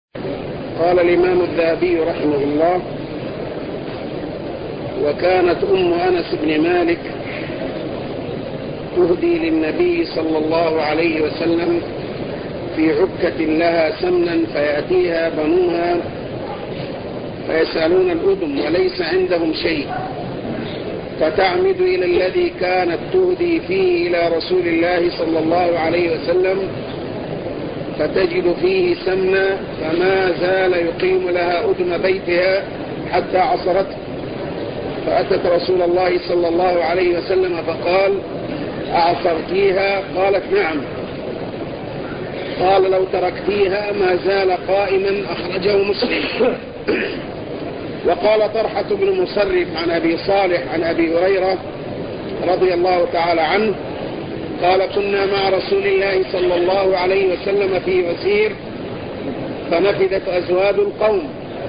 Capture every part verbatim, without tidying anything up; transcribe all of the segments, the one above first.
قال الإمام الذهبي رحمه الله: وكانت أم أنس بن مالك تهدي للنبي صلى الله عليه وسلم في عكة لها سمنا، فيأتيها بنوها فيسألون الأدم وليس عندهم شيء، فتعمد إلى الذي كانت تهدي فيه إلى رسول الله صلى الله عليه وسلم، فتجد فيه سمنا، فما زال يقيم لها أدم بيتها حتى عصرته، فأتت رسول الله صلى الله عليه وسلم فقال: أعصرتيها؟ قالت: نعم. قال: لو تركتيها ما زال قائما، أخرجه مسلم. وقال طرحة بن مصرف عن أبي صالح عن أبي هريرة رضي الله تعالى عنه قال: كنا مع رسول الله صلى الله عليه وسلم في مسير، فنفذت أزواد القوم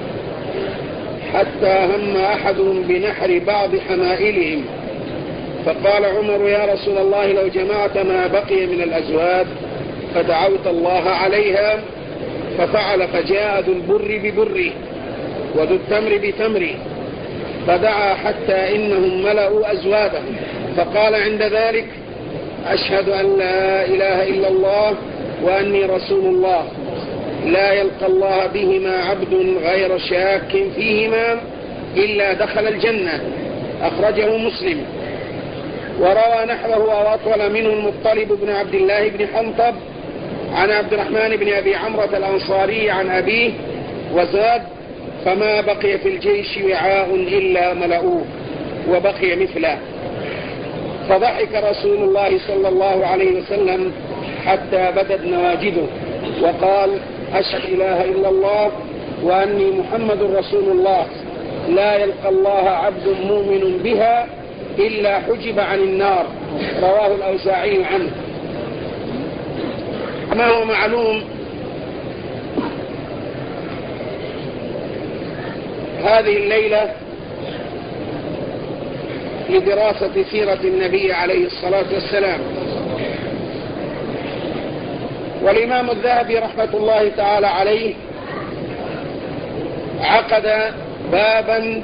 حتى هم أحدهم بنحر بعض حمائلهم، فقال عمر: يا رسول الله، لو جمعت ما بقي من الأزواد فدعوت الله عليها، ففعل، فجاء ذو البر ببره وذو التمر بتمره، فدعا حتى إنهم ملأوا أزوادهم، فقال عند ذلك: أشهد أن لا إله إلا الله وأني رسول الله، لا يلقى الله بهما عبد غير شاك فيهما إلا دخل الجنة، أخرجه مسلم. وروى نحوه وأطول منه المطلب بن عبد الله بن حنطب عن عبد الرحمن بن أبي عمرة الأنصاري عن أبيه، وزاد: فما بقي في الجيش وعاء إلا ملؤوه، وبقي مثله. فضحك رسول الله صلى الله عليه وسلم حتى بدت نواجذه، وقال: أشهد إله إلا الله وأني محمد رسول الله، لا يلقى الله عبد مؤمن بها إلا حجب عن النار. رواه الأوزاعي عنه. ما هو معلوم، هذه الليلة لدراسة سيرة النبي عليه الصلاة والسلام، والإمام الذهبي رحمة الله تعالى عليه عقد بابا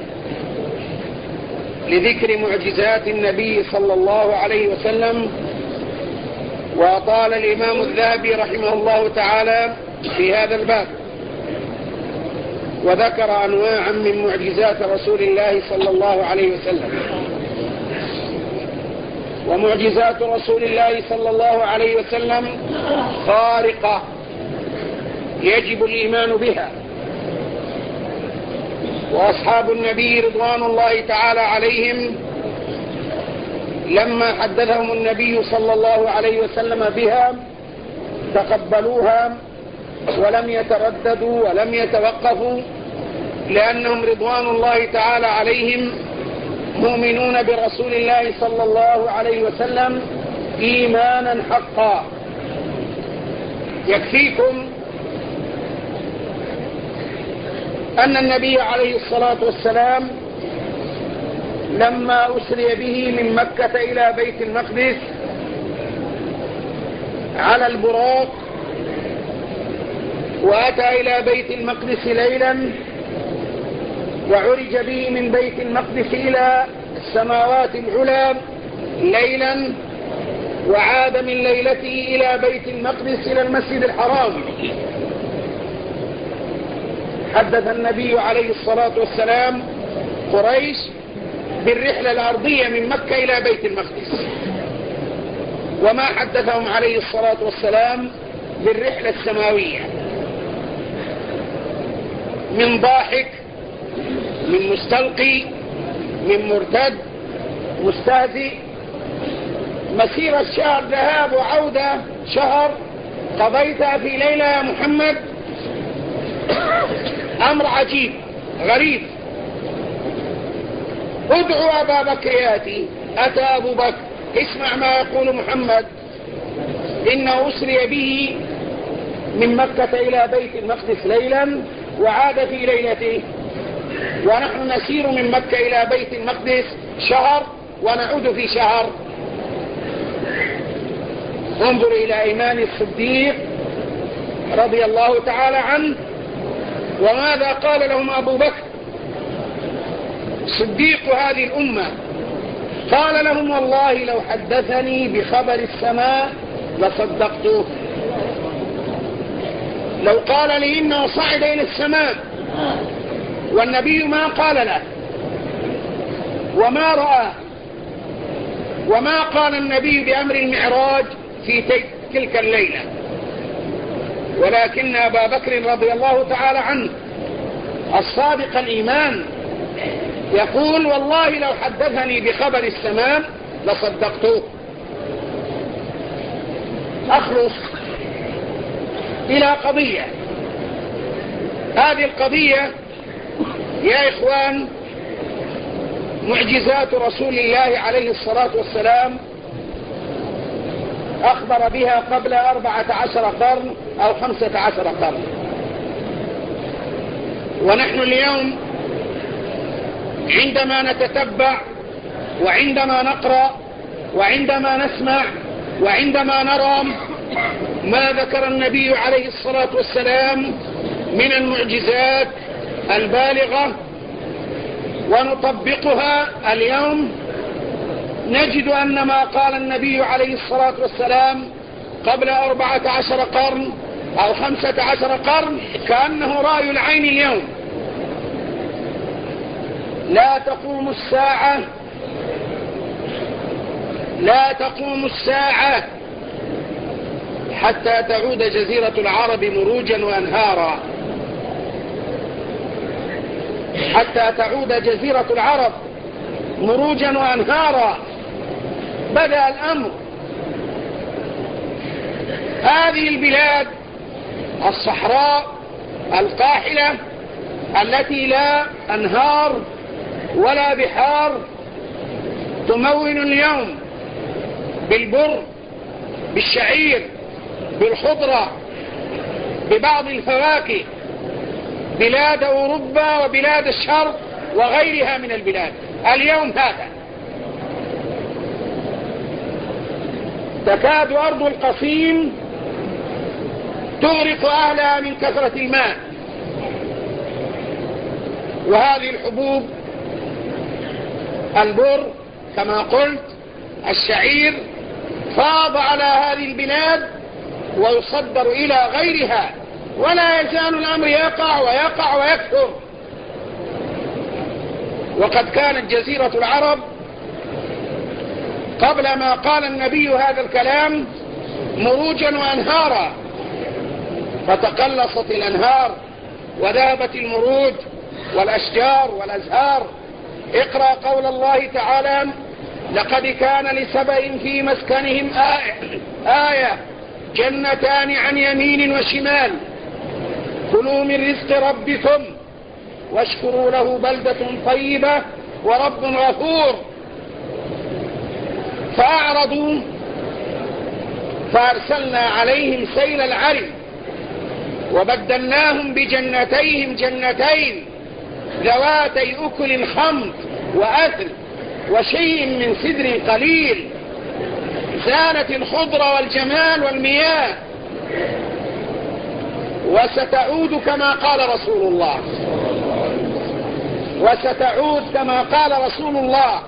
لذكر معجزات النبي صلى الله عليه وسلم، وأطال الإمام الذهبي رحمه الله تعالى في هذا الباب، وذكر أنواعا من معجزات رسول الله صلى الله عليه وسلم. ومعجزات رسول الله صلى الله عليه وسلم خارقة يجب الإيمان بها، وأصحاب النبي رضوان الله تعالى عليهم لما حدثهم النبي صلى الله عليه وسلم بها تقبلوها ولم يترددوا ولم يتوقفوا، لأنهم رضوان الله تعالى عليهم مؤمنون برسول الله صلى الله عليه وسلم إيمانا حقا. يكفيكم أن النبي عليه الصلاة والسلام لما أسري به من مكة إلى بيت المقدس على البراق، وأتى إلى بيت المقدس ليلا، وعرج به من بيت المقدس إلى السماوات العلى ليلا، وعاد من ليلته إلى بيت المقدس إلى المسجد الحرام. حدث النبي عليه الصلاة والسلام قريش بالرحلة الأرضية من مكة إلى بيت المقدس، وما حدثهم عليه الصلاة والسلام بالرحلة السماوية من ضاحك، من مستلقي، من مرتد، مستهزئ، مسيرة شهر ذهاب وعودة شهر قضيتها في ليلة يا محمد، أمر عجيب غريب. ادعوا أبا بكر ياتي، أتى أبو بكر، اسمع ما يقول محمد، إنه أسري به من مكة إلى بيت المقدس ليلا وعاد في ليلته، ونحن نسير من مكة إلى بيت المقدس شهر ونعود في شهر. انظر إلى إيمان الصديق رضي الله تعالى عنه وماذا قال لهم أبو بكر صديق هذه الأمة؟ قال لهم والله لو حدثني بخبر السماء لصدقته. لو قال لي إنه صعد إلى السماء والنبي ما قال له وما رأى وما قال النبي بأمر المعراج في تلك الليلة، ولكن أبا بكر رضي الله تعالى عنه الصادق الإيمان يقول والله لو حدثني بخبر السماء لصدقته. أخلص إلى قضية. هذه القضية يا إخوان معجزات رسول الله عليه الصلاة والسلام أخبر بها قبل أربعة عشر قرن أو خمسة عشر قرن، ونحن اليوم عندما نتتبع وعندما نقرأ وعندما نسمع وعندما نرى ما ذكر النبي عليه الصلاة والسلام من المعجزات البالغة ونطبقها اليوم، نجد أن ما قال النبي عليه الصلاة والسلام قبل أربعة عشر قرن أو خمسة عشر قرن كأنه رأي العين اليوم. لا تقوم الساعة لا تقوم الساعة حتى تعود جزيرة العرب مروجا وأنهارا، حتى تعود جزيرة العرب مروجا وأنهارا. بدأ الأمر. هذه البلاد الصحراء القاحلة التي لا أنهار ولا بحار تمون اليوم بالبر بالشعير بالخضرة ببعض الفواكه بلاد أوروبا وبلاد الشرق وغيرها من البلاد. اليوم هذا تكاد أرض القصيم تغرق أهلها من كثرة الماء. وهذه الحبوب البر كما قلت الشعير فاض على هذه البلاد ويصدر إلى غيرها، ولا يزال الأمر يقع ويقع ويكثر. وقد كانت جزيرة العرب قبل ما قال النبي هذا الكلام مروجا وأنهارا، فتقلصت الأنهار وذهبت المروج والأشجار والأزهار. اقرأ قول الله تعالى لقد كان لسبأ في مسكنهم آية, آية جنتان عن يمين وشمال كلوا من رزق ربكم واشكروا له بلدة طيبة ورب غفور. فأعرضوا فأرسلنا عليهم سيل العرم وبدلناهم بجنتيهم جنتين ذواتي أكل خمط وأثل وشيء من سدر قليل زانت الخضرة والجمال والمياه. وستعود كما قال رسول الله وستعود كما قال رسول الله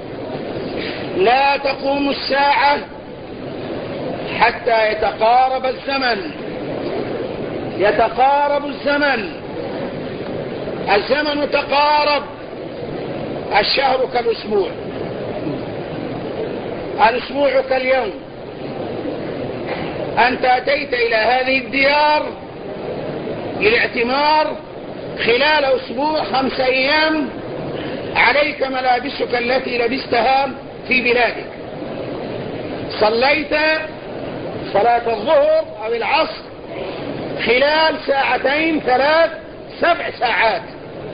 لا تقوم الساعة حتى يتقارب الزمن. يتقارب الزمن الزمن تقارب. الشهر كالأسبوع، الأسبوع كاليوم. أنت أتيت إلى هذه الديار للاعتمار خلال أسبوع خمس أيام، عليك ملابسك التي لبستها في بلادك. صليت صلاة الظهر أو العصر خلال ساعتين ثلاث سبع ساعات.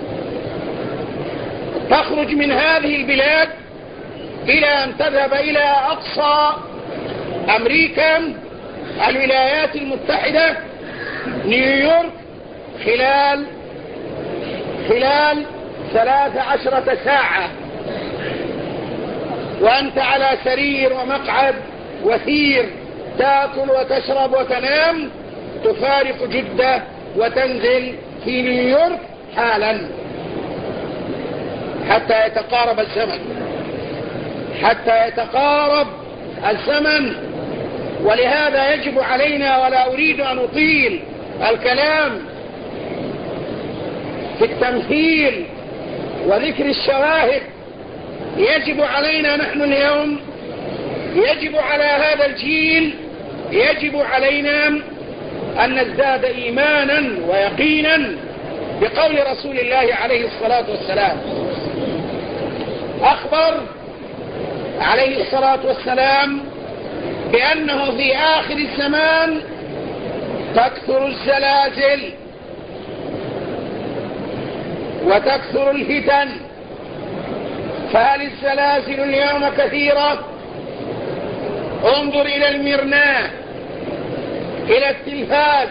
تخرج من هذه البلاد إلى أن تذهب إلى أقصى أمريكا الولايات المتحدة نيويورك خلال خلال ثلاث عشرة ساعة، وأنت على سرير ومقعد وثير تأكل وتشرب وتنام. تفارق جدة وتنزل في نيويورك حالا حتى يتقارب الزمن، حتى يتقارب الزمن. ولهذا يجب علينا، ولا أريد أن أطيل الكلام في التمثيل وذكر الشواهد، يجب علينا نحن اليوم، يجب على هذا الجيل، يجب علينا أن نزداد إيمانا ويقينا بقول رسول الله عليه الصلاة والسلام. أخبر عليه الصلاة والسلام بأنه في آخر الزمان تكثر الزلازل وتكثر الفتن. فهل الزلازل اليوم كثيرة؟ انظر إلى المرناة، إلى التلفاز،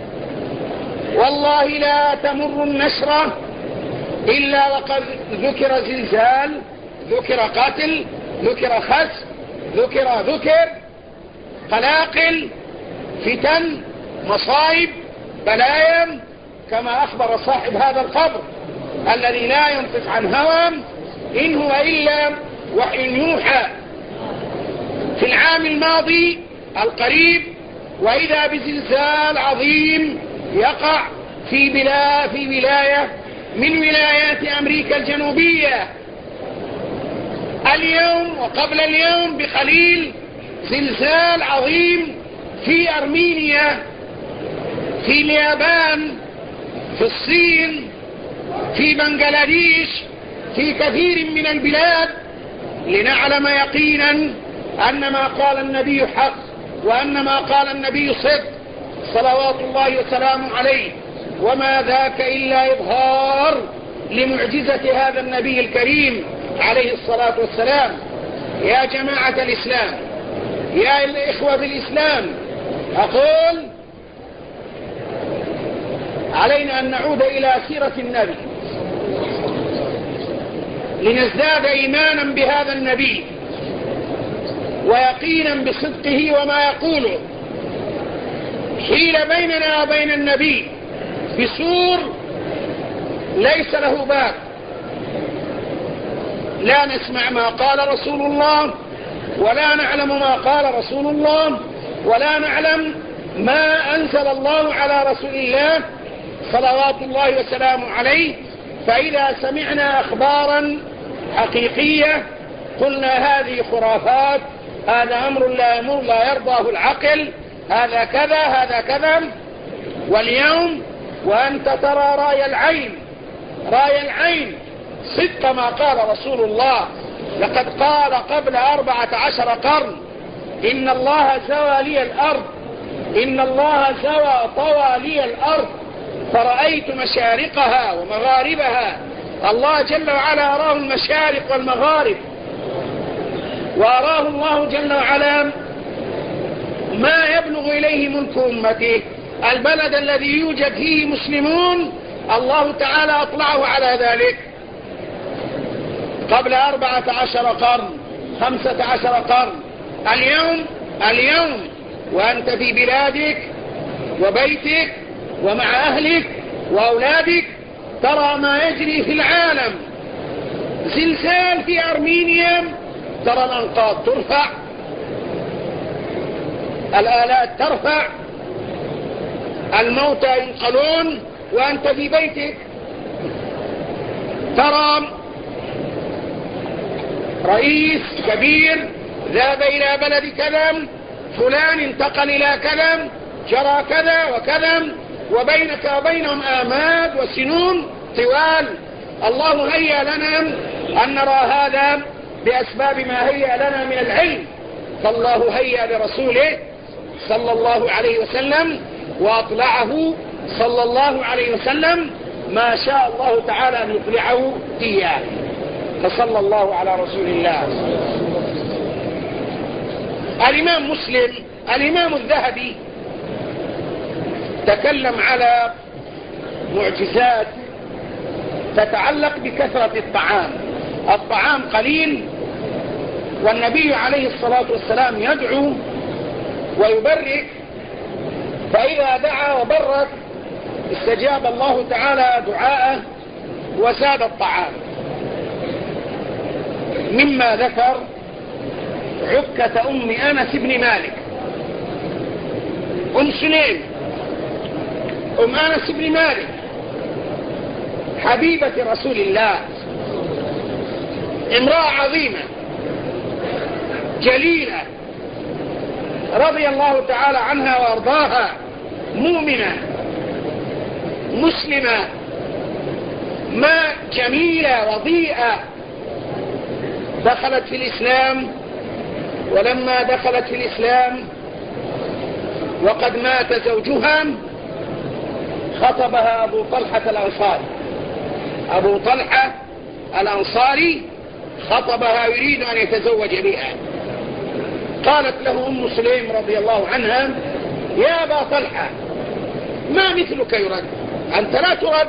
والله لا تمر النشرة إلا وقد ذكر زلزال، ذكر قتل، ذكر خسف، ذكر ذكر قلاقل، فتن، مصائب، بلايا، كما أخبر صاحب هذا القبر الذي لا ينطق عن هوى إن هو إلا وحي يوحى. في العام الماضي القريب وإذا بزلزال عظيم يقع في بلا في ولاية من ولايات أمريكا الجنوبية. اليوم وقبل اليوم بقليل زلزال عظيم في أرمينيا، في اليابان، في الصين، في بنغلاديش، في كثير من البلاد، لنعلم يقينا أن ما قال النبي حق، وأن ما قال النبي صدق صلوات الله وسلامه عليه. وما ذاك إلا إظهار لمعجزة هذا النبي الكريم عليه الصلاة والسلام. يا جماعة الإسلام، يا الإخوة في الإسلام، أقول علينا أن نعود إلى سيرة النبي لنزداد إيمانا بهذا النبي ويقينا بصدقه وما يقوله. حيل بيننا وبين النبي بسور ليس له باب، لا نسمع ما قال رسول الله، ولا نعلم ما قال رسول الله، ولا نعلم ما أنزل الله على رسول الله صلوات الله وسلامه عليه. فإذا سمعنا أخبارا حقيقية قلنا هذه خرافات، هذا أمر لا يمر لا يرضاه العقل، هذا كذا هذا كذا. واليوم وأنت ترى رأي العين، رأي العين صدق ما قال رسول الله. لقد قال قبل أربعة عشر قرن إن الله زوى لي الأرض، إن الله زوى طوى لي الأرض فرأيت مشارقها ومغاربها. الله جل وعلا أراه المشارق والمغارب، وأراه الله جل وعلا ما يبلغ إليه ملك أمته. البلد الذي يوجد فيه مسلمون الله تعالى أطلعه على ذلك قبل أربعة عشر قرن، خمسة عشر قرن. اليوم اليوم وأنت في بلادك وبيتك ومع أهلك وأولادك ترى ما يجري في العالم. زلزال في أرمينيا، ترى الأنقاض ترفع، الآلات ترفع، الموتى ينقلون، وأنت في بيتك ترى رئيس كبير ذهب إلى بلد كذا، فلان انتقل إلى كذا، جرى كذا وكذا، وبينك وبينهم آماد وسنون طوال. الله هيأ لنا أن نرى هذا بأسباب ما هيأ لنا من العلم، فالله هيأ لرسوله صلى الله عليه وسلم وأطلعه صلى الله عليه وسلم ما شاء الله تعالى أن يطلعه إياه، فصلى الله على رسول الله. الإمام مسلم، الإمام الذهبي تكلم على معجزات تتعلق بكثرة الطعام. الطعام قليل والنبي عليه الصلاة والسلام يدعو ويبرك، فإذا دعا وبرك استجاب الله تعالى دعاءه وزاد الطعام. مما ذكر عكة أم أنس بن مالك، أم سليم أم أنس بن مالك حبيبة رسول الله، امرأة عظيمة جليلة رضي الله تعالى عنها وارضاها، مؤمنة مسلمة، ما جميلة وضيئة، دخلت في الإسلام. ولما دخلت في الإسلام وقد مات زوجها خطبها أبو طلحة الأنصاري، أبو طلحة الأنصاري خطبها يريد أن يتزوج بها. قالت له أم سليم رضي الله عنها: يا أبا طلحة، ما مثلك يرد، أنت لا ترد،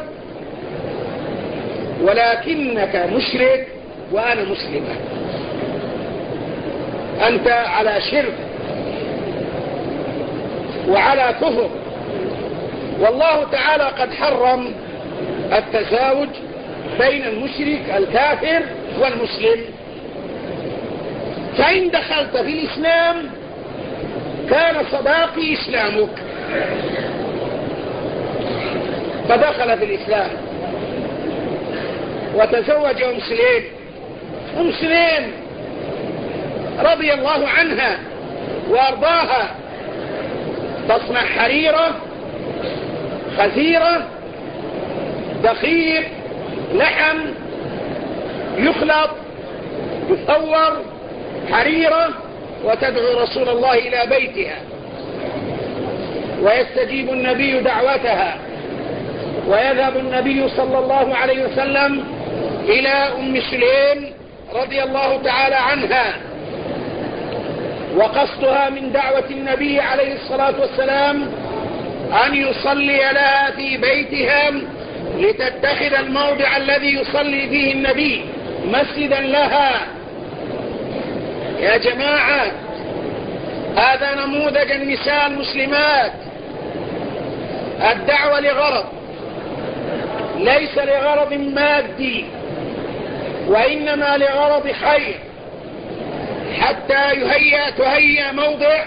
ولكنك مشرك وأنا مسلمة، أنت على شرك وعلى كفر، والله تعالى قد حرم التزاوج بين المشرك الكافر والمسلم، فإن دخلت في الإسلام كان صداقي إسلامك. فدخل في الإسلام وتزوج أم سليم. أم سليم رضي الله عنها وأرضاها تصنع حريرة، خزيرة، دقيق، لحم، يخلط، يثور حريرة، وتدعو رسول الله إلى بيتها، ويستجيب النبي دعوتها، ويذهب النبي صلى الله عليه وسلم إلى أم سليم رضي الله تعالى عنها، وقصدها من دعوة النبي عليه الصلاة والسلام أن يصلي لها في بيتها لتتخذ الموضع الذي يصلي فيه النبي مسجدا لها. يا جماعة، هذا نموذج النساء المسلمات. الدعوة لغرض، ليس لغرض مادي، وإنما لغرض خير، حتى يهيأ تهيأ موضع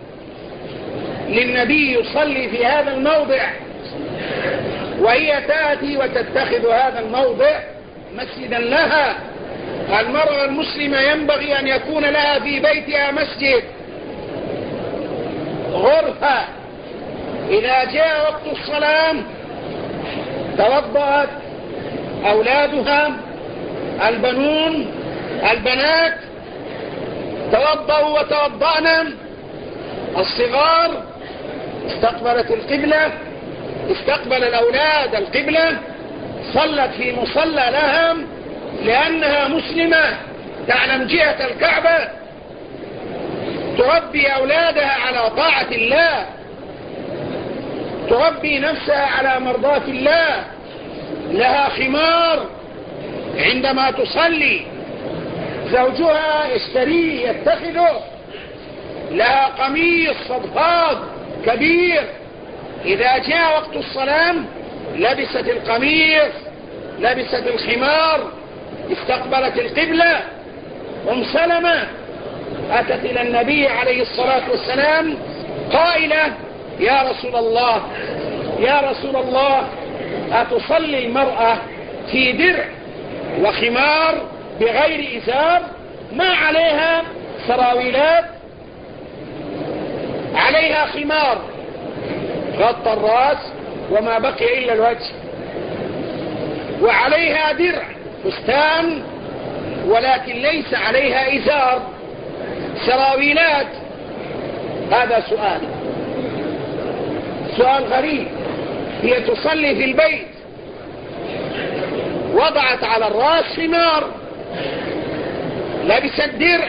للنبي يصلي في هذا الموضع، وهي تأتي وتتخذ هذا الموضع مسجدا لها. المرأة المسلمة ينبغي أن يكون لها في بيتها مسجد، غرفة، إذا جاء وقت الصلاة توضأت أولادها، البنون البنات توضأوا وتوضأنا، الصغار استقبلت القبلة، استقبل الأولاد القبلة، صلت في مصلى لها لأنها مسلمة تعلم جهة الكعبة، تربي أولادها على طاعة الله، تربي نفسها على مرضاة الله، لها خمار عندما تصلي، زوجها يشتريه يتخذه، لها قميص صدفاض كبير، إذا جاء وقت الصلاة لبست القميص، لبست الخمار، استقبلت القبلة. أم سلمة أتت إلى النبي عليه الصلاة والسلام قائلة: يا رسول الله يا رسول الله أتصلي المرأة في درع وخمار بغير إزار، ما عليها سراويلات، عليها خمار غطى الرأس وما بقي إلا الوجه، وعليها درع فستان ولكن ليس عليها إزار، سراويلات. هذا سؤال سؤال غريب. هي تصلي في البيت، وضعت على الرأس خمار، لبست درع،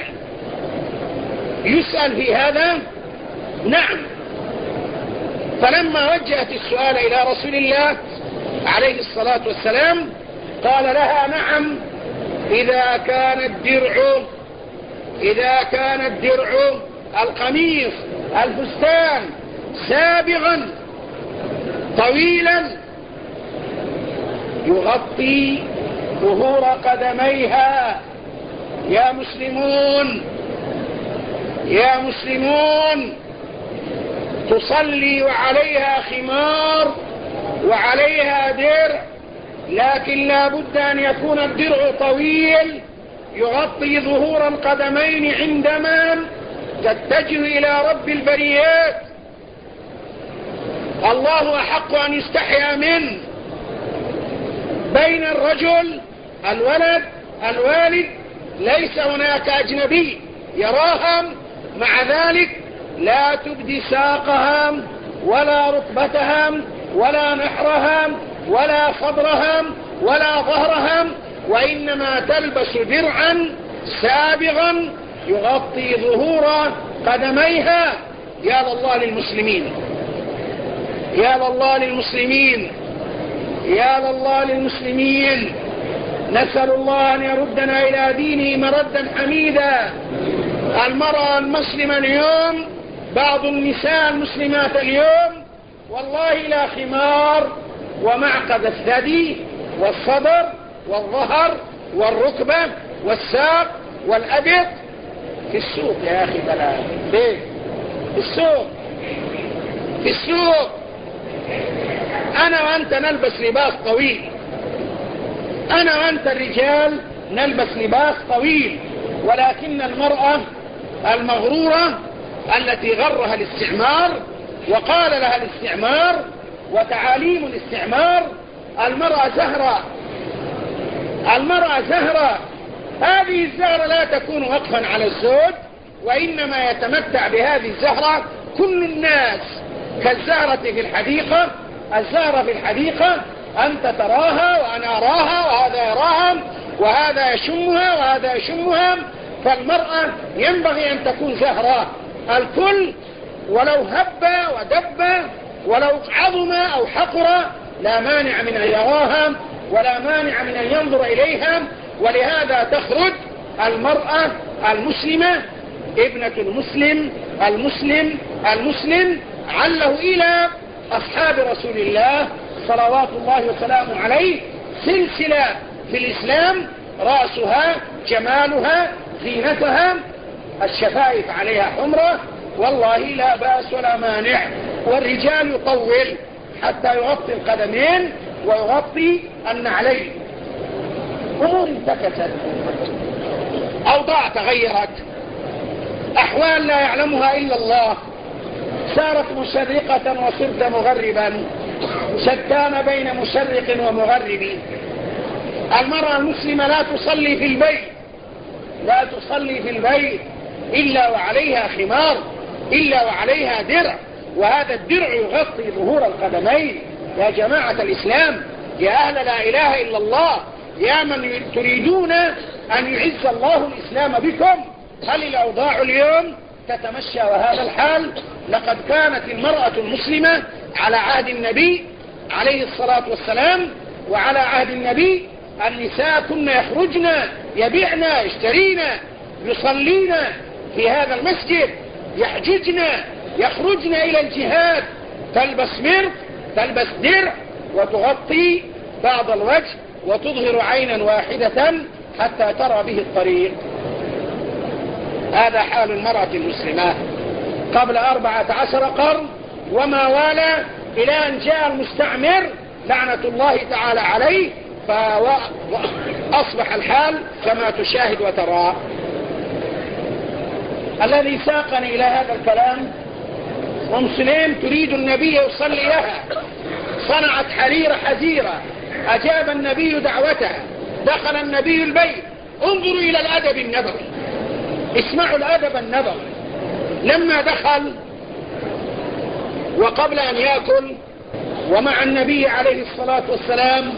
يسأل في هذا؟ نعم. فلما وجهت السؤال إلى رسول الله عليه الصلاة والسلام قال لها: نعم، إذا كان الدرع إذا كان الدرع القميص الفستان سابغا طويلا يغطي ظهور قدميها. يا مسلمون يا مسلمون تصلي وعليها خمار وعليها درع، لكن لا بد أن يكون الدرع طويل يغطي ظهور القدمين عندما تتجه إلى رب البريات. الله أحق أن يستحيا منه. بين الرجل الولد الوالد ليس هناك أجنبي يراهم، مع ذلك لا تبدي ساقها ولا ركبتها ولا نحرها ولا صدرها ولا ظهرها، وإنما تلبس درعا سابغا يغطي ظهور قدميها. يا لله للمسلمين يا لله للمسلمين يا لله للمسلمين. نسأل الله أن يردنا إلى دينه مردا حميدا. المرأة المسلمة اليوم، بعض النساء المسلمات اليوم والله لا خمار ومعقد الثدي والصدر والظهر والركبة والساق والأبط في السوق. يا أخي بلا ليه في السوق في السوق أنا وأنت نلبس لباس طويل، أنا وأنت الرجال نلبس لباس طويل، ولكن المرأة المغرورة التي غرها الاستعمار وقال لها الاستعمار وتعاليم الاستعمار المرأة زهرة المرأة زهرة هذه الزهرة لا تكون وقفا على الزوج، وإنما يتمتع بهذه الزهرة كل الناس كالزهرة في الحديقة. الزهرة في الحديقة أنت تراها وأنا أراها وهذا يراها وهذا يشمها وهذا يشمها، فالمرأة ينبغي أن تكون زهراء. الكل ولو هب ودب ولو عظم أو حقر لا مانع من أن يراها ولا مانع من أن ينظر إليها. ولهذا تخرج المرأة المسلمة ابنة المسلم المسلم المسلم عله إلى أصحاب رسول الله صلوات الله وسلامه عليه سلسلة في الإسلام، رأسها جمالها زينتها، الشفائف عليها حمرة، والله لا بأس ولا مانع. والرجال يطول حتى يغطي القدمين ويغطي النعلين. أمور انتكست، أوضاع تغيرت، أحوال لا يعلمها إلا الله، صارت مشرقة وصرت مغربا، شتان بين مشرق ومغرب. المرأة المسلمة لا تصلي في البيت لا تصلي في البيت إلا وعليها خمار، إلا وعليها درع، وهذا الدرع يغطي ظهور القدمين. يا جماعة الإسلام، يا أهل لا إله إلا الله، يا من تريدون أن يعز الله الإسلام بكم، هل الأوضاع اليوم تتمشى وهذا الحال؟ لقد كانت المرأة المسلمة على عهد النبي عليه الصلاة والسلام وعلى عهد النبي النساء كن يخرجن يبيعن يشترين يصلين في هذا المسجد، يحججن يخرجن إلى الجهاد، تلبس مرق تلبس درع وتغطي بعض الوجه وتظهر عينا واحدة حتى ترى به الطريق. هذا حال المرأة المسلمة قبل أربعة عشر قرن وما والى، إلى أن جاء المستعمر لعنة الله تعالى عليه فأصبح الحال كما تشاهد وترى. الذي ساقني إلى هذا الكلام أم سليم تريد النبي يصلي لها، صنعت حرير حزيرة، أجاب النبي دعوتها، دخل النبي البيت. انظروا إلى الأدب النبوي، اسمعوا الأدب النبوي. لما دخل وقبل أن يأكل ومع النبي عليه الصلاة والسلام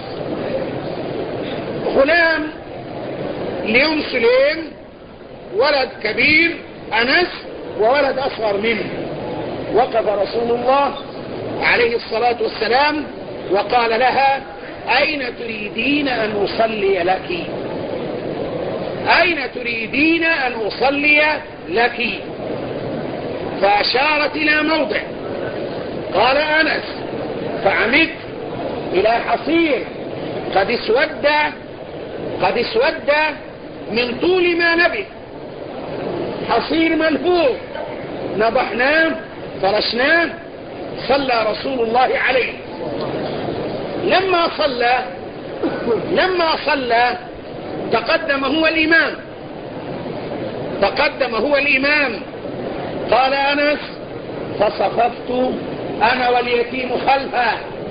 غلام لأم سليم، ولد كبير أنس وولد أصغر منه. وقف رسول الله عليه الصلاة والسلام وقال لها: أين تريدين أن أصلي لك؟ أين تريدين أن أصلي لك؟ فأشارت إلى موضع. قال أنس: فعمدت إلى حصير قد اسود قد اسود من طول ما نبت، حصير منفوخ، نضحناه فرشناه، صلى رسول الله عليه. لما صلى لما صلى تقدم هو الإمام تقدم هو الإمام قال أنس: فصففت أنا واليتيم خلفه.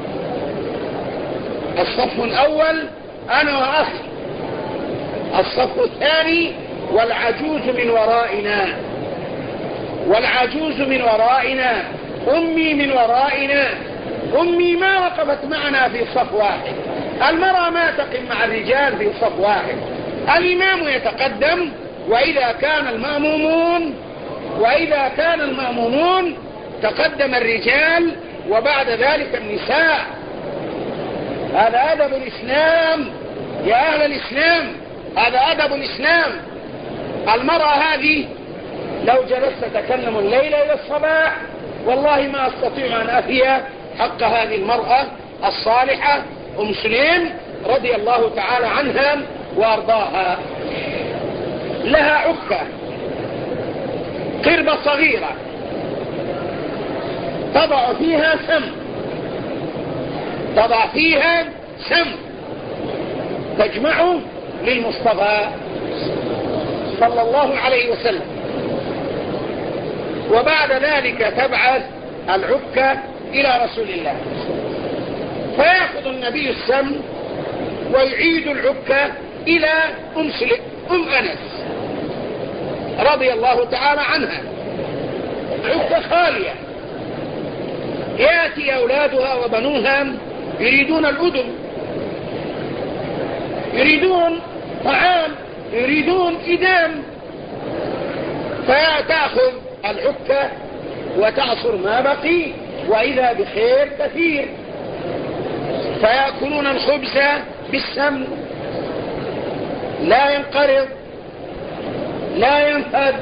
الصف الأول أنا وأخي، الصف الثاني والعجوز من ورائنا والعجوز من ورائنا أمي من ورائنا. أمي ما وقفت معنا في صف واحد، المرأة ما تقم مع الرجال في صف واحد. الإمام يتقدم، وإذا كان المأمومون وإذا كان المأمومون تقدم الرجال، وبعد ذلك النساء. هذا أدب الإسلام يا أهل الإسلام، هذا أدب الإسلام. المرأة هذه لو جلست تكلم الليل إلى الصباح والله ما أستطيع أن أفي حق هذه المرأة الصالحة أم سليم رضي الله تعالى عنها وأرضاها. لها عكة، قربة صغيرة تضع فيها سم تضع فيها سم تجمعه للمصطفى صلى الله عليه وسلم. وبعد ذلك تبعث العكة إلى رسول الله، فيأخذ النبي السم ويعيد العكة إلى أم سليم أم أنس رضي الله تعالى عنها. عكة خالية، يأتي أولادها وبنوها يريدون الأدم، يريدون طعام، يريدون إدام، فتأخذ العكة وتعصر ما بقي، وإذا بخير كثير، فيأكلون الخبز بالسمن، لا ينقرض لا ينفد،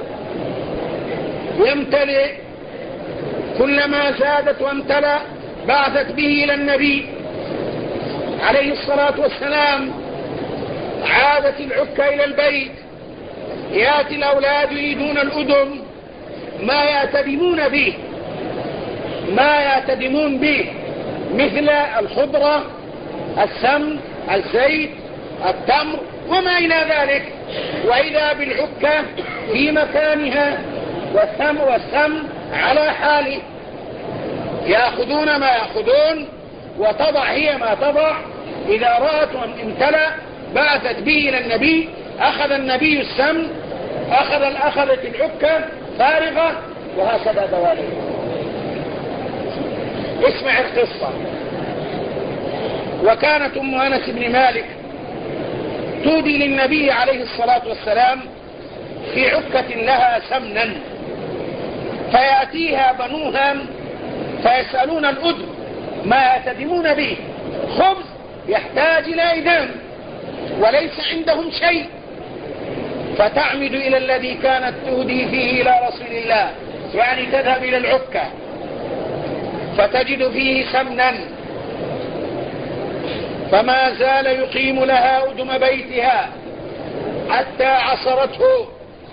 يمتلئ، كلما زادت وامتلأ بعثت به إلى النبي عليه الصلاة والسلام. عادت العكة إلى البيت، يأتي الأولاد يريدون الأدم، ما يأتدمون به ما يأتدمون به مثل الخضرة، السمن، الزيت، التمر وما إلى ذلك، وإذا بالعكة في مكانها والسم والسم على حاله، يأخذون ما يأخذون وتضع هي ما تضع. إذا رأت امتلأ بعثت به إلى النبي، أخذ النبي السم، أخذ الأخذة العكة فارغة، وهكذا دوالي. اسمع القصة. وكانت أم أنس بن مالك تودي للنبي عليه الصلاة والسلام في عكة لها سمنا، فيأتيها بنوها فيسألون الأدم ما يتدمون به، خبز يحتاج إلى إدام وليس عندهم شيء، فتعمد إلى الذي كانت تهدي فيه إلى رسول الله، يعني تذهب إلى العكة فتجد فيه سمنا، فما زال يقيم لها أدم بيتها حتى عصرته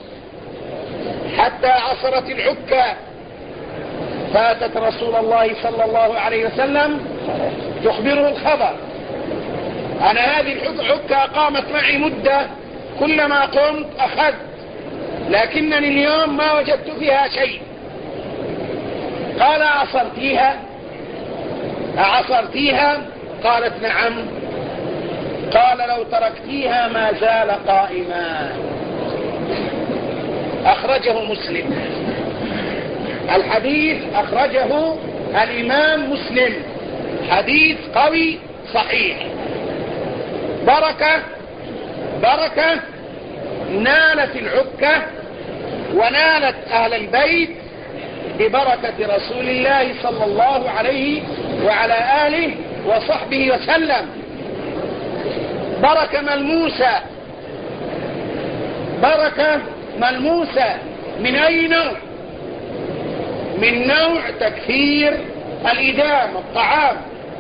حتى عصرت العكة. فاتت رسول الله صلى الله عليه وسلم تخبره الخبر: أنا هذه العكة قامت معي مدة، كلما قمت أخذت، لكنني اليوم ما وجدت فيها شيء. قال: عصرتيها أعصرتيها؟ قالت: نعم. قال: لو تركتيها ما زال قائما. أخرجه مسلم. الحديث أخرجه الإمام مسلم، حديث قوي صحيح. بركة بركة نالت العكة ونالت أهل البيت ببركة رسول الله صلى الله عليه وعلى آله وصحبه وسلم. بركة ملموسة، بركة ملموسة. من أي نوع؟ من نوع تكثير الإدام، الطعام،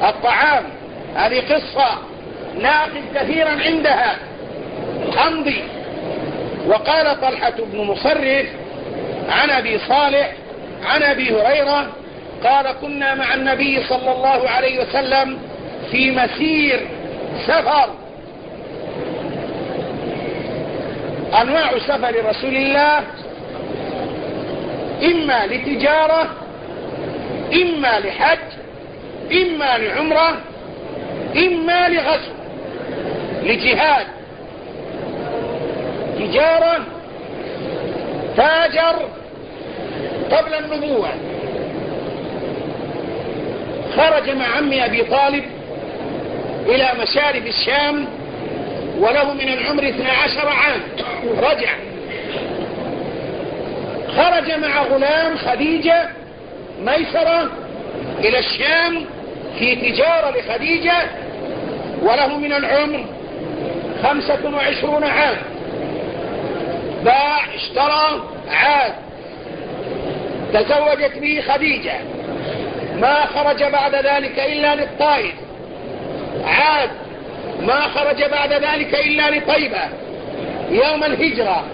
الطعام. هذه قصة لا أقف كثيرا عندها، أمضي. وقال طلحة بن مصرف عن أبي صالح عن أبي هريرة قال كنا مع النبي صلى الله عليه وسلم في مسير سفر. أنواع سفر رسول الله إما لتجارة، إما لحج، إما لعمرة، إما لغزو، لجهاد. تجارة تاجر قبل النبوة، خرج مع عمي أبي طالب إلى مشارب الشام وله من العمر اثنى عشر عام. رجع خرج مع غلام خديجة ميسرة إلى الشام في تجارة لخديجة وله من العمر خمسة وعشرون عام. باع اشترى عاد، تزوجت به خديجة، ما خرج بعد ذلك إلا للطائف، عاد ما خرج بعد ذلك إلا لطيبة. يوم الهجرة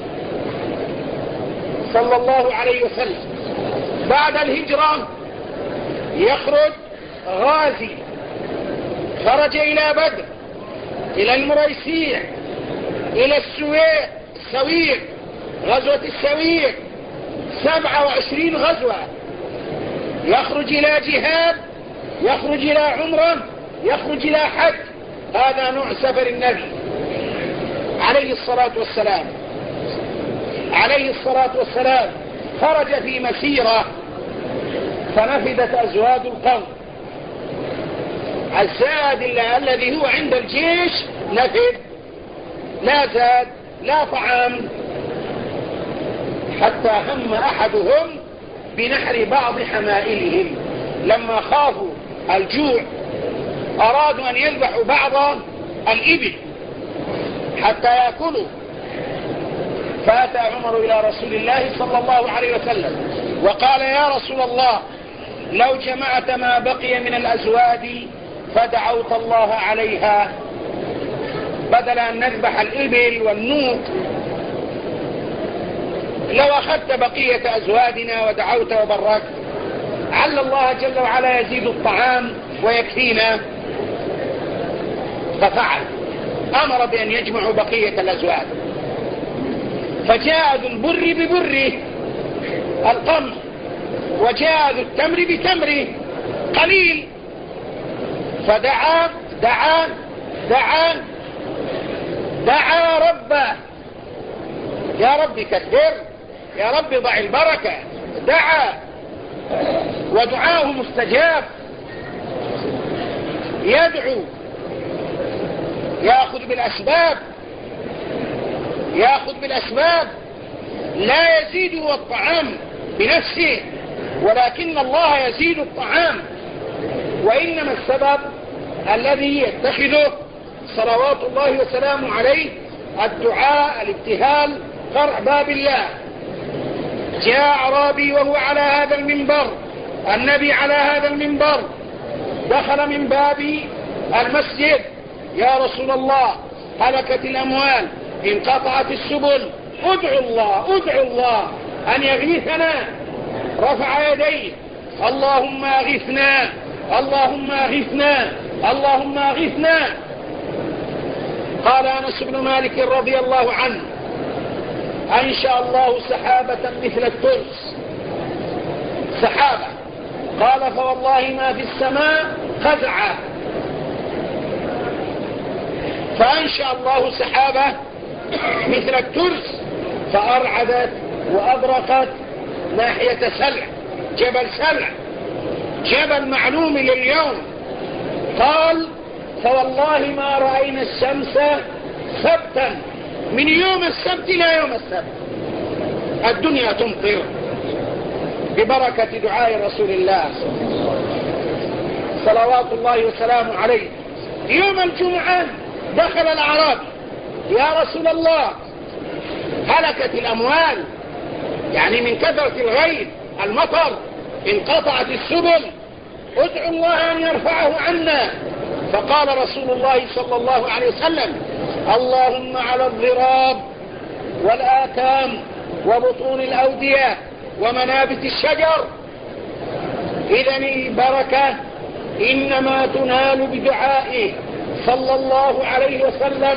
صلى الله عليه وسلم بعد الهجرة يخرج غازي، خرج إلى بدر، إلى المريسيع، إلى السويق السويق غزوة السويق، سبعة وعشرين غزوة. يخرج إلى جهاد، يخرج إلى عمرة، يخرج إلى حج. هذا نوع سفر النبي عليه الصلاة والسلام. عليه الصلاة والسلام خرج في مسيرة فنفدت أزواد القوم. الزاد الذي هو عند الجيش نفد، لا زاد لا طعام، حتى هم أحدهم بنحر بعض حمائلهم. لما خافوا الجوع أرادوا أن يذبحوا بعض الإبل حتى يأكلوا، فأتى عمر إلى رسول الله صلى الله عليه وسلم وقال يا رسول الله لو جمعت ما بقي من الأزواد فدعوت الله عليها بدل أن نذبح الإبل والنوق، لو أخذت بقية أزوادنا ودعوت وبركت عل الله جل وعلا يزيد الطعام ويكفينا. ففعل، أمر بأن يجمعوا بقية الأزواد. فجاء ذو البر ببره القمح، وجاء ذو التمر بتمره قليل، فدعا دعا دعا دعا ربه يا رب كثر، يا رب ضع البركة. دعا ودعاه مستجاب. يدعو، يأخذ بالأسباب، يأخذ بالأسباب. لا يزيد الطعام بنفسه ولكن الله يزيد الطعام. وإنما السبب الذي يتخذه صلوات الله وسلامه عليه الدعاء، الابتهال، قرع باب الله. جاء أعرابي وهو على هذا المنبر، النبي على هذا المنبر، دخل من باب المسجد يا رسول الله هلكت الأموال، انقطعت السبل، ادعو الله ادعو الله أن يغيثنا. رفع يديه اللهم أغثنا اللهم أغثنا اللهم أغثنا. قال أنس بن مالك رضي الله عنه أنشأ الله سحابة مثل الترس، سحابة، قال فوالله ما في السماء خزعة، فأنشأ الله سحابة مثل الترس فأرعدت وأبرقت ناحية سلع، جبل سلع، جبل معلوم لليوم. قال فوالله ما رأينا الشمس سبتا، من يوم السبت إلى يوم السبت الدنيا تمطر ببركة دعاء رسول الله صلوات الله وسلامه عليه. يوم الجمعة دخل الأعرابي يا رسول الله هلكت الأموال، يعني من كثرة الغيث المطر انقطعت السبل، ادعوا الله أن يرفعه عنا. فقال رسول الله صلى الله عليه وسلم: اللهم على الضراب والآكام وبطون الأودية ومنابت الشجر. إذن البركة إنما تنال بدعائه صلى الله عليه وسلم،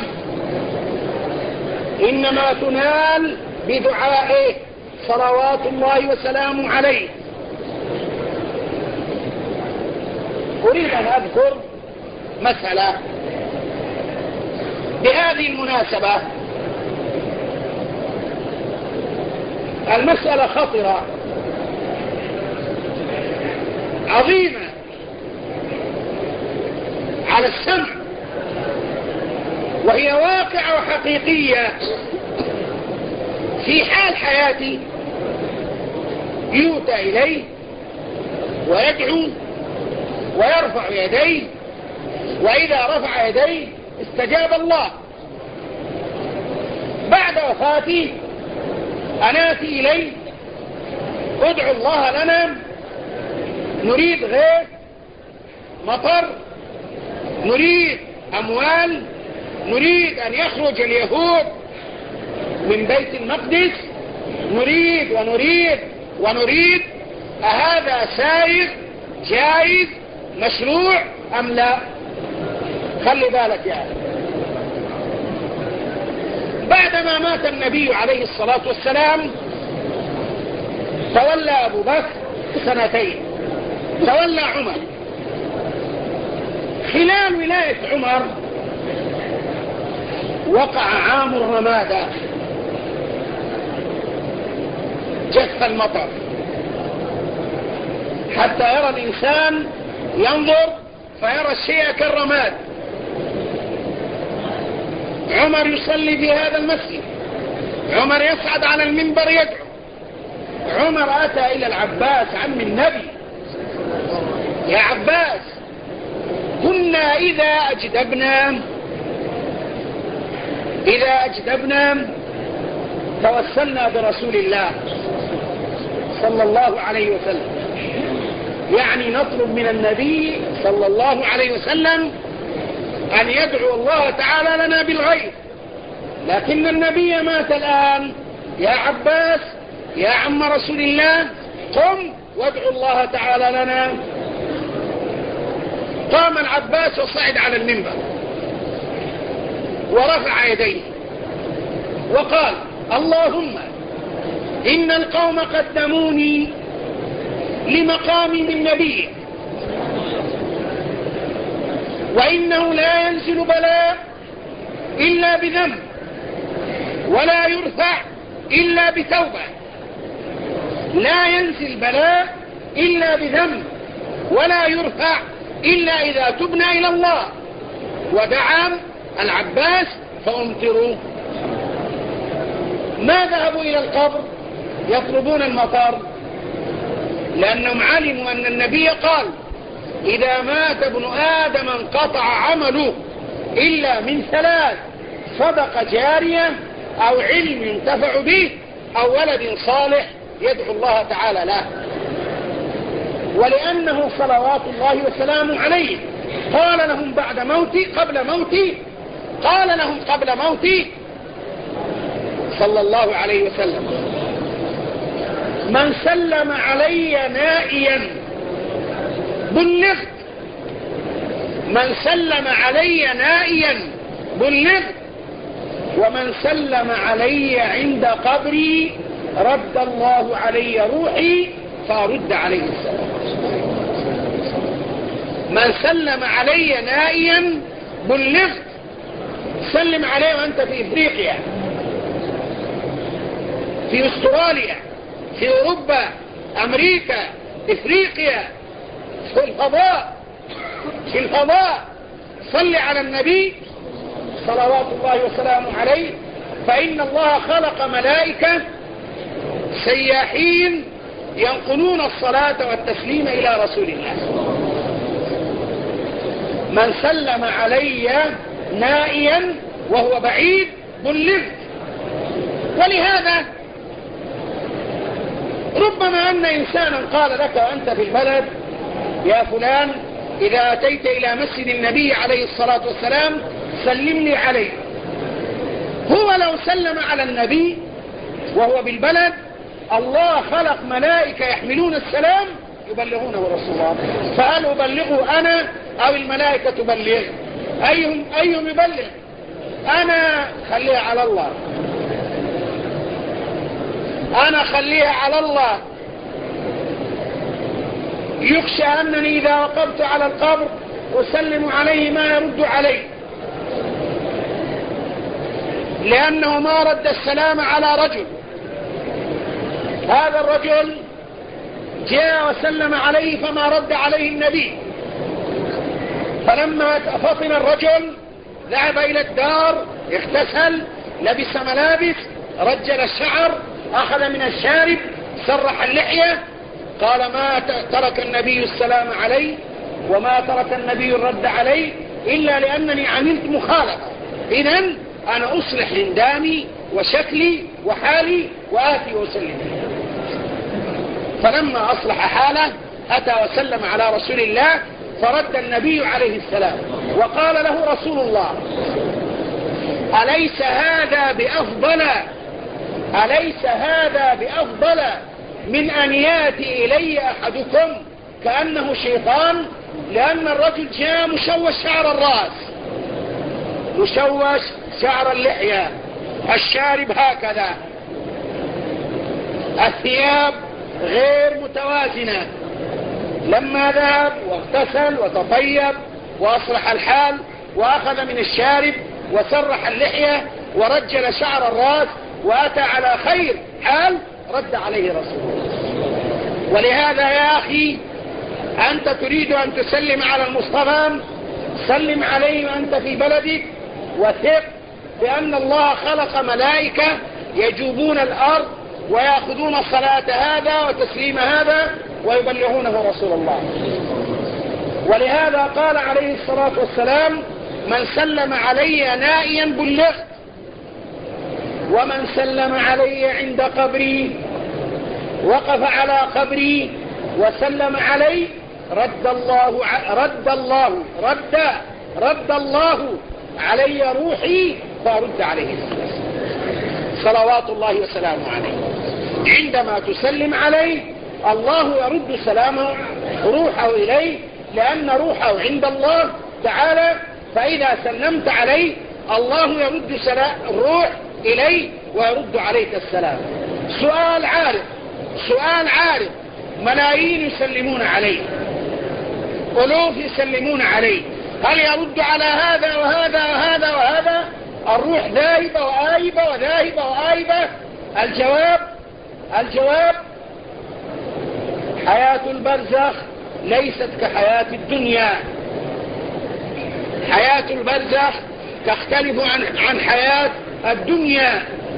إنما تنال بدعائه صلوات الله وسلامه عليه. أريد أن أذكر مسألة بهذه المناسبة. المسألة خطرة عظيمة على السمع، وهي واقعة وحقيقية في حال حياتي. يؤتى إليه ويدعو ويرفع يديه، وإذا رفع يديه استجاب الله. بعد وفاتي أناتي إليه: ادعو الله لنا، نريد غيث، مطر، نريد أموال، نريد أن يخرج اليهود من بيت المقدس، نريد ونريد ونريد. أهذا سائغ جائز مشروع أم لا؟ خلي بالك يا أخي. بعدما مات النبي عليه الصلاة والسلام تولى أبو بكر سنتين، تولى عمر. خلال ولاية عمر وقع عام الرمادة، جف المطر حتى يرى الإنسان ينظر فيرى الشيء كالرماد. عمر يصلي في هذا المسجد، عمر يصعد على المنبر يدعو. عمر أتى إلى العباس عم النبي: يا عباس، كنا إذا أجدبنا إذا أجدبنا توسلنا برسول الله صلى الله عليه وسلم. يعني نطلب من النبي صلى الله عليه وسلم أن يدعو الله تعالى لنا بالغيث، لكن النبي مات الآن. يا عباس يا عم رسول الله، قم وادعو الله تعالى لنا. قام العباس وصعد على المنبر ورفع يديه وقال: اللهم إن القوم قدموني لمقامي من نبي، وإنه لا ينزل بلاء إلا بذنب، ولا يرفع إلا بتوبة. لا ينزل بلاء إلا بذنب، ولا يرفع إلا إذا تبنا إلى الله. ودعا العباس فأمطروا. ما ذهبوا إلى القبر يطلبون المطر، لأنهم علموا أن النبي قال: إذا مات ابن آدم انقطع عمله إلا من ثلاث: صدقة جارية، أو علم ينتفع به، أو ولد صالح يدعو الله تعالى له. ولأنه صلوات الله وسلامه عليه قال لهم بعد موتي قبل موتي قال لهم قبل موتي صلى الله عليه وسلم: من سلم علي نائيا بلغت، من سلم علي نائيا بلغت، ومن سلم علي عند قبري رد الله علي روحي فأرد عليه السلام. من سلم علي نائيا بلغت. سلم عليه وأنت في إفريقيا، في أستراليا، في أوروبا، أمريكا، إفريقيا، في الفضاء، في الفضاء. صل على النبي صلوات الله وسلامه عليه، فإن الله خلق ملائكة سياحين ينقلون الصلاة والتسليم إلى رسول الله. من سلم علي نائيا وهو بعيد بلغت. ولهذا ربما أن إنسانا قال لك وأنت في البلد: يا فلان إذا أتيت إلى مسجد النبي عليه الصلاة والسلام سلم لي عليه. هو لو سلم على النبي وهو بالبلد الله خلق ملائكة يحملون السلام يبلغونه رسول الله، فهل أبلغه أنا أو الملائكة تبلغ؟ أيهم, أيهم يبلغ؟ أنا خليها على الله، أنا خليها على الله. يخشى أنني إذا وقفت على القبر أسلم عليه ما يرد عليه، لأنه ما رد السلام على رجل. هذا الرجل جاء وسلم عليه فما رد عليه النبي، فلما فطن الرجل ذهب إلى الدار، اغتسل، لبس ملابس، رجل الشعر، أخذ من الشارب، سرح اللحية، قال ما ترك النبي السلام علي وما ترك النبي الرد علي إلا لأنني عملت مخالفة، إذن أنا أصلح هندامي وشكلي وحالي وآتي وسلم. فلما أصلح حاله أتى وسلم على رسول الله، فرد النبي عليه السلام وقال له رسول الله أليس هذا بأفضل أليس هذا بأفضل من أن يأتي إلي أحدكم كأنه شيطان؟ لأن الرجل جاء مشوش شعر الرأس، مشوش شعر اللحية، الشارب هكذا، الثياب غير متوازنة. لما ذهب واغتسل وتطيب وأصلح الحال وأخذ من الشارب وسرح اللحية ورجل شعر الرأس وأتى على خير حال، رد عليه رسول الله. ولهذا يا أخي أنت تريد أن تسلم على المصطفى، سلم عليه وأنت في بلدك، وثق بأن الله خلق ملائكة يجوبون الأرض ويأخذون صلاة هذا وتسليم هذا ويبلغونه رسول الله. ولهذا قال عليه الصلاة والسلام من سلم علي نائيا بلغت، ومن سلم علي عند قبري وقف على قبري وسلم علي رد الله رد الله رد رد الله علي روحي فأرد عليه السلام صلوات الله وسلامه عليه. عندما تسلم عليه الله يرد سلامه روحه إليه، لأن روحه عند الله تعالى، فإذا سلمت عليه الله يرد سلام الروح إليه ويرد عليك السلام. سؤال عارف سؤال عارف ملايين يسلمون عليه، ألوف يسلمون عليه، هل يرد على هذا وهذا وهذا وهذا؟ الروح ذاهبة وآيبة وذاهبة وآيبة. الجواب الجواب حياة البرزخ ليست كحياة الدنيا. حياة البرزخ تختلف عن عن حياة الدنيا،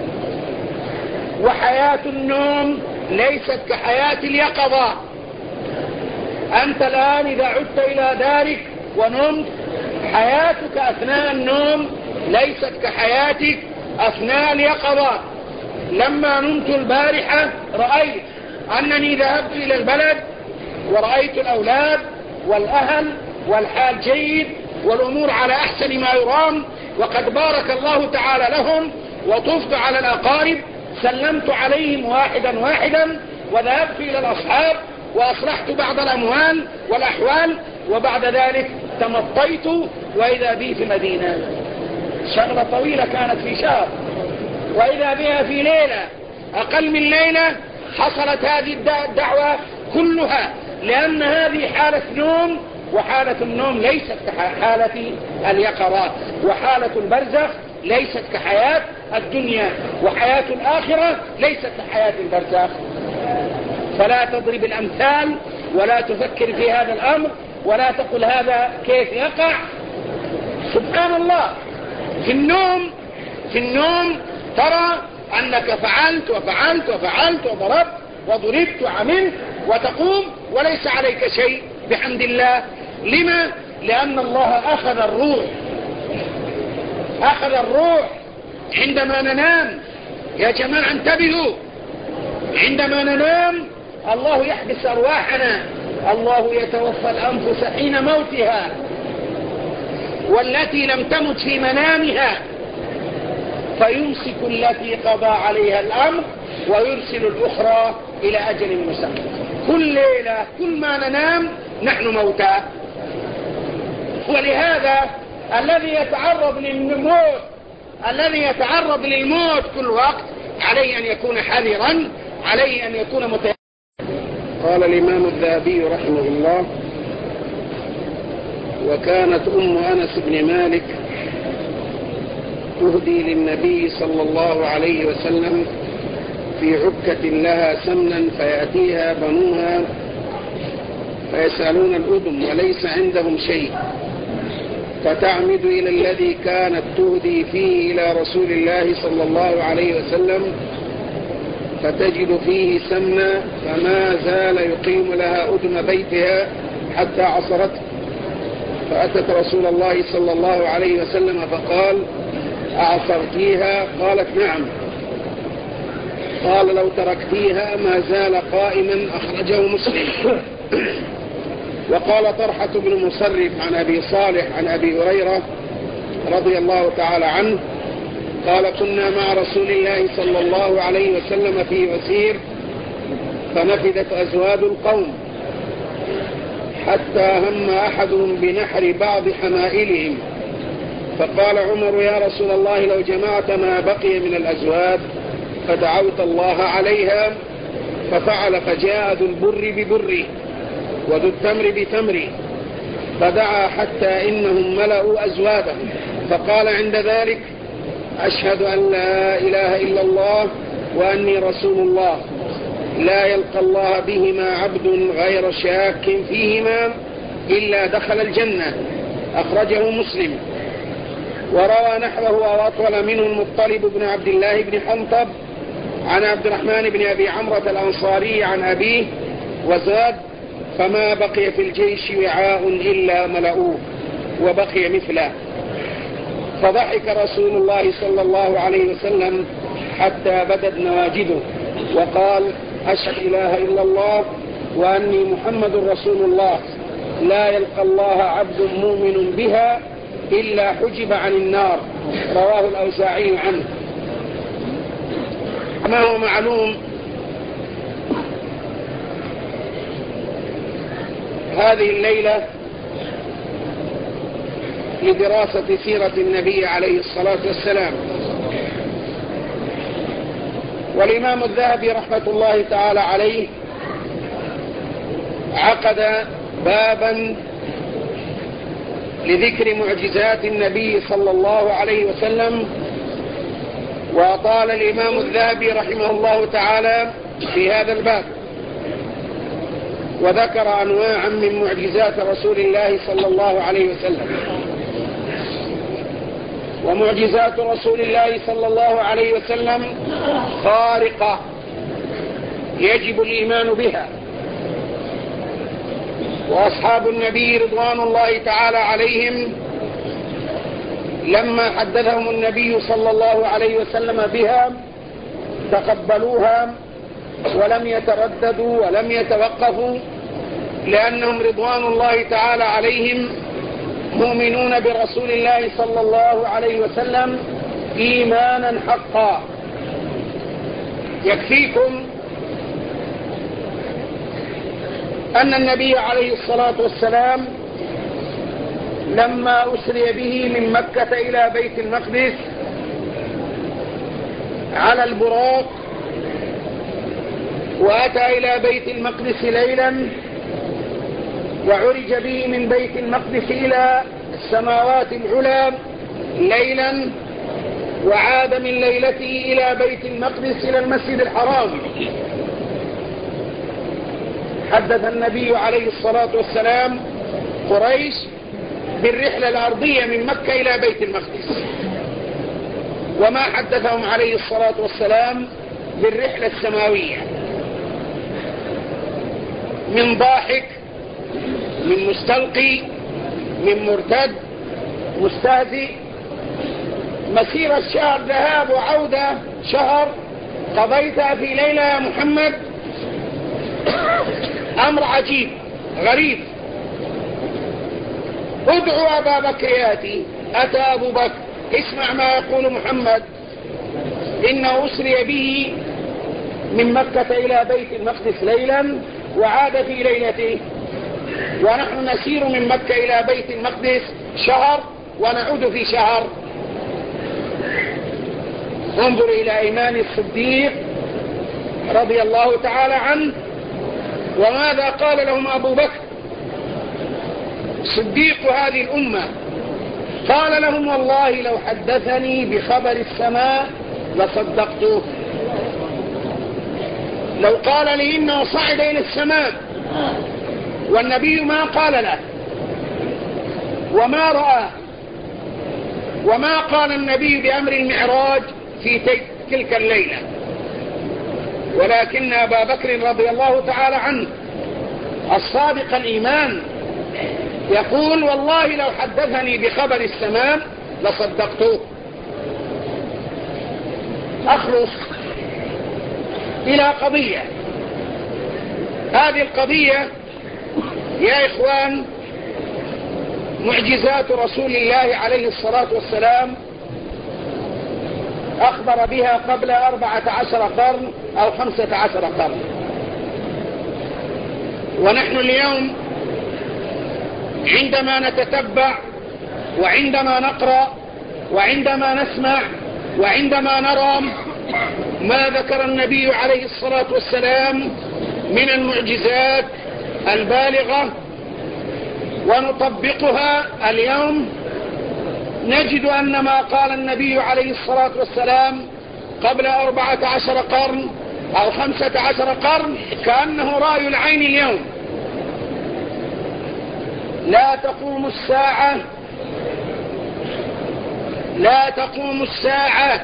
وحياة النوم ليست كحياة اليقظة. أنت الآن إذا عدت إلى دارك ونمت، حياتك أثناء النوم ليست كحياتك أثناء اليقظة. لما نمت البارحة رأيت أنني ذهبت إلى البلد ورأيت الأولاد والأهل والحال جيد والأمور على أحسن ما يرام، وقد بارك الله تعالى لهم، وطفت على الأقارب سلمت عليهم واحدا واحدا، وذهبت إلى الأصحاب وأصلحت بعض الأموال والأحوال، وبعد ذلك تمطيت وإذا بي في مدينة. شغلة طويلة كانت في شهر، وإذا بها في ليلة أقل من ليلة حصلت هذه الدعوة كلها، لأن هذه حالة نوم، وحالة النوم ليست كحالة اليقظة، وحالة البرزخ ليست كحياة الدنيا، وحياة الآخرة ليست كحياة البرزخ. فلا تضرب الأمثال ولا تفكر في هذا الأمر ولا تقل هذا كيف يقع. سبحان الله، في النوم في النوم ترى أنك فعلت وفعلت وفعلت وضربت وضربت وعملت، وتقوم وليس عليك شيء بحمد الله. لما؟ لأن الله أخذ الروح أخذ الروح عندما ننام. يا جماعة انتبهوا، عندما ننام الله يحبس أرواحنا الله يتوفى الأنفس حين موتها والتي لم تمت في منامها فيمسك التي قضى عليها الأمر ويرسل الأخرى إلى أجل مسمى. كل ليلة كل ما ننام نحن موتى. ولهذا الذي يتعرض للموت الذي يتعرض للموت كل وقت عليه أن يكون حذرا، عليه أن يكون متيقظا. قال الإمام الذهبي رحمه الله: وكانت أم أنس بن مالك تهدي للنبي صلى الله عليه وسلم في عكة لها سمنا، فيأتيها بنوها فيسألون الأذن وليس عندهم شيء، فتعمد إلى الذي كانت تهدي فيه إلى رسول الله صلى الله عليه وسلم فتجد فيه سمنا، فما زال يقيم لها أذن بيتها حتى عصرته. فأتت رسول الله صلى الله عليه وسلم فقال: أعصرتيها؟ قالت: نعم. قال: لو تركتيها ما زال قائما. أخرجه مسلم. وقال طرحة بن مصرف عن أبي صالح عن أبي هريرة رضي الله تعالى عنه قال: كنا مع رسول الله صلى الله عليه وسلم في وسير فنفذت أزواد القوم حتى هم أحدهم بنحر بعض حمائلهم، فقال عمر: يا رسول الله لو جمعت ما بقي من الأزواد فدعوت الله عليها، ففعل، فجاء ذو البر ببره وذو التمر بتمره فدعا حتى إنهم ملأوا أزوادهم، فقال عند ذلك: أشهد أن لا إله إلا الله وأني رسول الله، لا يلقى الله بهما عبد غير شاك فيهما إلا دخل الجنة. أخرجه مسلم. وروى نحوه وأطول منه المطلب بن عبد الله بن حنطب عن عبد الرحمن بن أبي عمرة الأنصاري عن أبيه وزاد: فما بقي في الجيش وعاء إلا ملؤوه وبقي مثله. فضحك رسول الله صلى الله عليه وسلم حتى بدت نواجذه وقال: أشهد إله إلا الله وأني محمد رسول الله، لا يلقى الله عبد مؤمن بها إلا حجب عن النار. رواه الأوزاعي عنه. ما هو معلوم، هذه الليلة لدراسة سيرة النبي عليه الصلاة والسلام. والإمام الذهبي رحمة الله تعالى عليه عقد بابا لذكر معجزات النبي صلى الله عليه وسلم، وأطال الإمام الذهبي رحمه الله تعالى في هذا الباب، وذكر أنواعا من معجزات رسول الله صلى الله عليه وسلم. ومعجزات رسول الله صلى الله عليه وسلم خارقة يجب الإيمان بها. وأصحاب النبي رضوان الله تعالى عليهم لما حدثهم النبي صلى الله عليه وسلم بها تقبلوها ولم يترددوا ولم يتوقفوا، لأنهم رضوان الله تعالى عليهم مؤمنون برسول الله صلى الله عليه وسلم إيمانا حقا. يكفيكم أن النبي عليه الصلاة والسلام لما أسري به من مكة إلى بيت المقدس على البراق وأتى إلى بيت المقدس ليلا، وعرج به من بيت المقدس إلى السماوات العلى ليلا، وعاد من ليلته إلى بيت المقدس إلى المسجد الحرام. حدث النبي عليه الصلاة والسلام قريش بالرحلة الأرضية من مكة إلى بيت المقدس، وما حدثهم عليه الصلاة والسلام بالرحلة السماوية من ضاحك، من مستلقي، من مرتد، مستهزئ. مسيرة شهر ذهاب وعودة شهر قضيتها في ليلة يا محمد، أمر عجيب. غريب. ادعوا أبا بكر ياتي. أتى أبو بكر. اسمع ما يقول محمد: إنه أسري به من مكة إلى بيت المقدس ليلا وعاد في ليلته، ونحن نسير من مكة إلى بيت المقدس شهر ونعود في شهر. انظر إلى إيمان الصديق رضي الله تعالى عنه، وماذا قال لهم أبو بكر صديق هذه الأمة؟ قال لهم: والله لو حدثني بخبر السماء لصدقته. لو قال لي إنه صعد إلى السماء والنبي ما قال له وما رأى وما قال النبي بأمر المعراج في تلك الليلة، ولكن أبا بكر رضي الله تعالى عنه الصادق الإيمان يقول: والله لو حدثني بخبر السماء لصدقته. أخلص إلى قضية. هذه القضية يا إخوان معجزات رسول الله عليه الصلاة والسلام أخبر بها قبل أربعة عشر قرن أو خمسة عشر قرن، ونحن اليوم عندما نتتبع وعندما نقرأ وعندما نسمع وعندما نرى ما ذكر النبي عليه الصلاة والسلام من المعجزات البالغة ونطبقها اليوم، نجد أن ما قال النبي عليه الصلاة والسلام قبل أربعة عشر قرن أو خمسة عشر قرن كأنه رأي العين اليوم. لا تقوم الساعة لا تقوم الساعة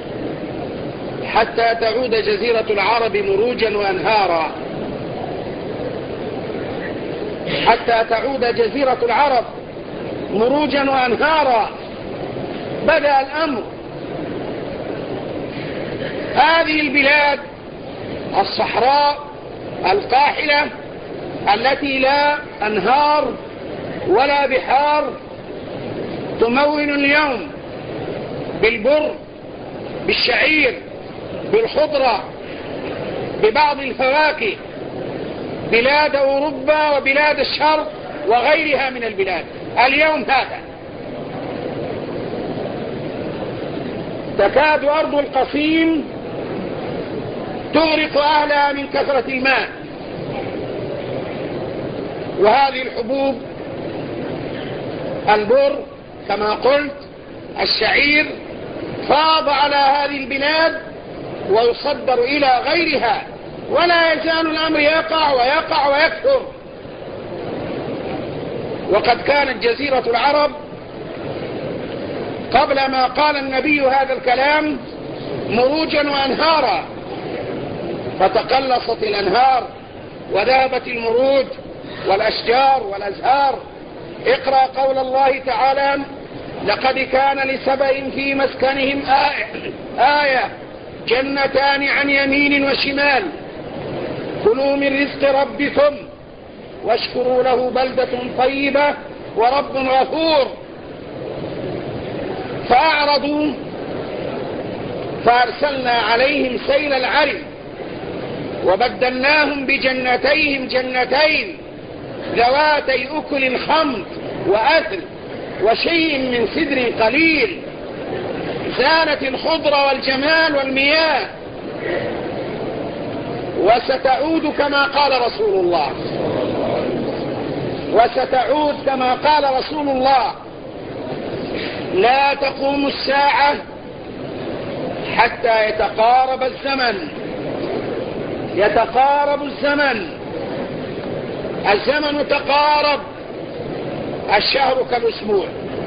حتى تعود جزيرة العرب مروجا وأنهارا. حتى تعود جزيرة العرب مروجا وأنهارا. بدأ الأمر. هذه البلاد الصحراء القاحلة التي لا أنهار ولا بحار تمون اليوم بالبر، بالشعير، بالخضرة، ببعض الفواكه بلاد أوروبا وبلاد الشرق وغيرها من البلاد. اليوم هذا تكاد أرض القصيم تغرق أهلها من كثرة الماء. وهذه الحبوب البر كما قلت، الشعير، فاض على هذه البلاد ويصدر إلى غيرها، ولا يزال الأمر يقع ويقع ويكثر. وقد كانت جزيرة العرب قبل ما قال النبي هذا الكلام مروجا وأنهارا، فتقلصت الأنهار وذهبت المروج والأشجار والأزهار. اقرأ قول الله تعالى: لقد كان لسبأ في مسكنهم آية, آية جنتان عن يمين وشمال كلوا من رزق ربكم واشكروا له بلدة طيبة ورب غفور. فأعرضوا فأرسلنا عليهم سيل العرم وبدلناهم بجنتيهم جنتين ذواتي أكل خمط وأثل وشيء من سدر قليل زانت الخضرة والجمال والمياه. وستعود كما قال رسول الله وستعود كما قال رسول الله لا تقوم الساعة حتى يتقارب الزمن. يتقارب الزمن الزمن تقارب. الشهر كالأسبوع،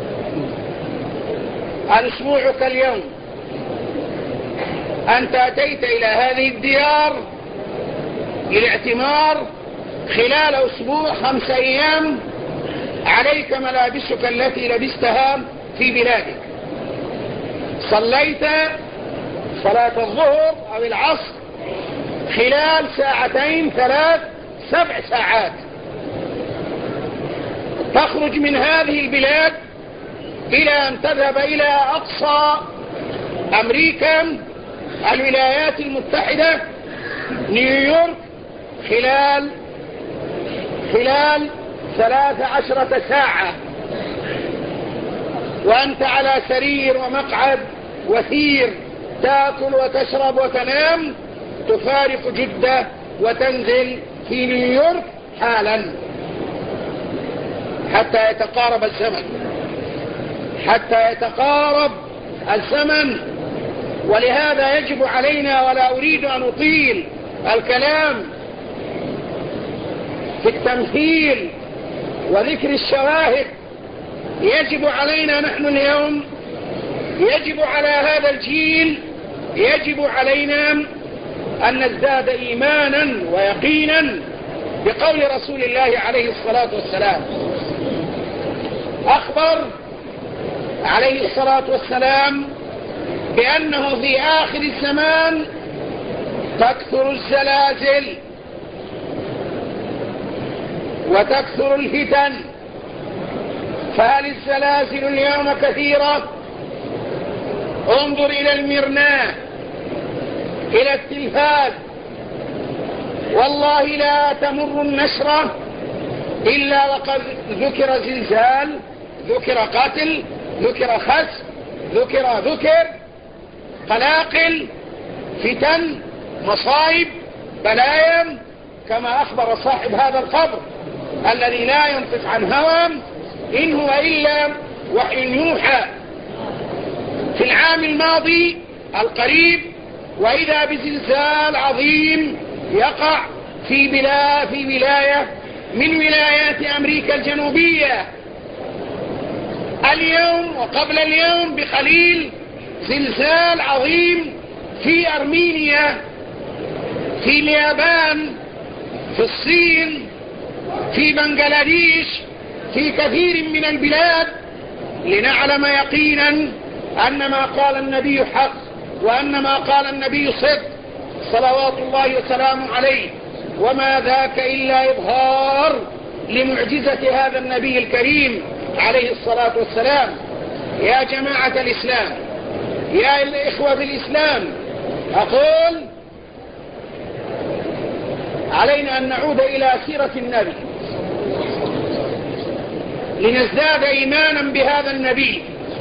الأسبوع كاليوم. أنت أتيت إلى هذه الديار للاعتمار خلال أسبوع خمس أيام، عليك ملابسك التي لبستها في بلادك. صليت صلاة الظهر أو العصر خلال ساعتين ثلاث سبع ساعات. تخرج من هذه البلاد إلى أن تذهب إلى أقصى أمريكا الولايات المتحدة نيويورك خلال خلال ثلاث عشرة ساعة، وأنت على سرير ومقعد وثير تأكل وتشرب وتنام، تفارق جدة وتنزل في نيويورك حالا حتى يتقارب الزمن حتى يتقارب الزمن ولهذا يجب علينا، ولا أريد أن أطيل الكلام في التمثيل وذكر الشواهد، يجب علينا نحن اليوم، يجب على هذا الجيل، يجب علينا أن نزداد إيمانا ويقينا بقول رسول الله عليه الصلاة والسلام. أخبر عليه الصلاة والسلام بأنه في آخر الزمان تكثر الزلازل وتكثر الفتن. فهل الزلازل اليوم كثيرة؟ انظر إلى المرناة، إلى التلفاز، والله لا تمر النشرة إلا وقد ذكر زلزال، ذكر قتل، ذكر خس، ذكر ذكر قلاقل، فتن، مصائب، بلايا، كما أخبر صاحب هذا القبر الذي لا ينطق عن هوى إن هو إلا وحي يوحى. في العام الماضي القريب وإذا بزلزال عظيم يقع في بلا في ولاية من ولايات أمريكا الجنوبية. اليوم وقبل اليوم بقليل زلزال عظيم في أرمينيا، في اليابان، في الصين، في بنغلاديش، في كثير من البلاد، لنعلم يقينا أن ما قال النبي حق وأن ما قال النبي صدق صلوات الله وسلامه عليه، وما ذاك إلا إظهار لمعجزة هذا النبي الكريم عليه الصلاة والسلام. يا جماعة الإسلام، يا الإخوة في الإسلام، أقول علينا أن نعود إلى سيرة النبي لنزداد إيمانا بهذا النبي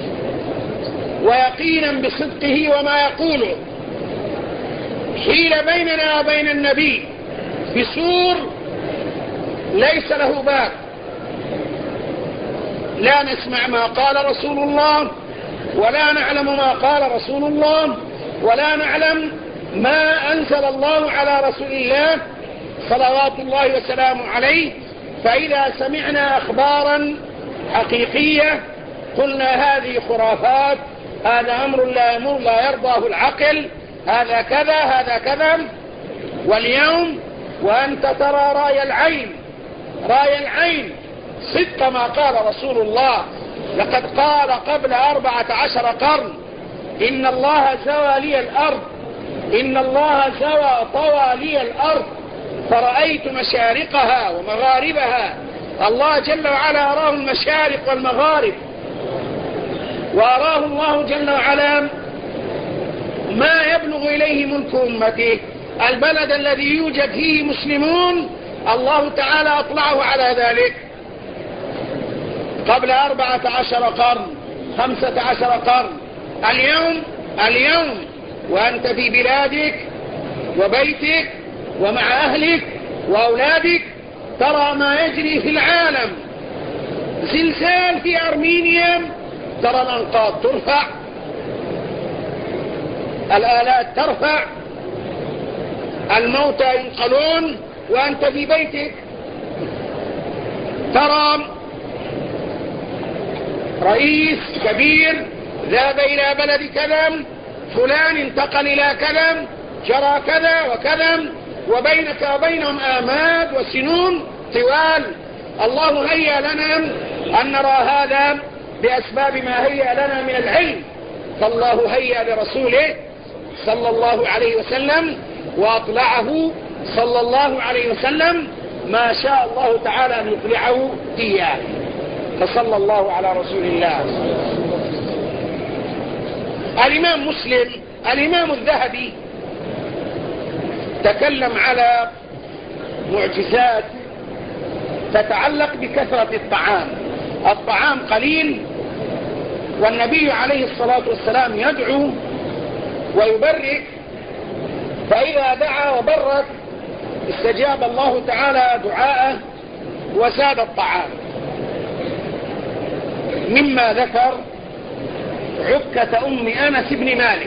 ويقينا بصدقه وما يقوله. حيل بيننا وبين النبي بسور ليس له باب، لا نسمع ما قال رسول الله ولا نعلم ما قال رسول الله ولا نعلم ما أنزل الله على رسول الله صلوات الله وسلامه عليه. فإذا سمعنا أخبارا حقيقية قلنا هذه خرافات، هذا أمر لا يمر لا يرضاه العقل، هذا كذا هذا كذا. واليوم وأنت ترى رأي العين، رأي العين صدق ما قال رسول الله. لقد قال قبل أربعة عشر قرن إن الله زوى لي الأرض، إن الله زوى طوى لي الأرض فرأيت مشارقها ومغاربها. الله جل وعلا أراه المشارق والمغارب، وأراه الله جل وعلا ما يبلغ إليه ملك أمته. البلد الذي يوجد فيه مسلمون الله تعالى أطلعه على ذلك قبل أربعة عشر قرن، خمسة عشر قرن. اليوم اليوم وأنت في بلادك وبيتك ومع أهلك وأولادك ترى ما يجري في العالم. زلزال في أرمينيا، ترى الأنقاض ترفع، الآلات ترفع، الموتى ينقلون وأنت في بيتك. ترى رئيس كبير ذهب إلى بلد كذا، فلان انتقل إلى كذا، جرى كذا وكذا، وبينك وبينهم آماد وسنون طوال. الله هيأ لنا أن نرى هذا بأسباب ما هيأ لنا من العلم، فالله هيأ لرسوله صلى الله عليه وسلم وأطلعه صلى الله عليه وسلم ما شاء الله تعالى أن يطلعه إياه. فصلى الله على رسول الله. الإمام مسلم الإمام الذهبي تكلم على معجزات تتعلق بكثرة الطعام. الطعام قليل والنبي عليه الصلاة والسلام يدعو ويبرك، فإذا دعا وبرك استجاب الله تعالى دعاءه وزاد الطعام. مما ذكر عكة أم أنس بن مالك،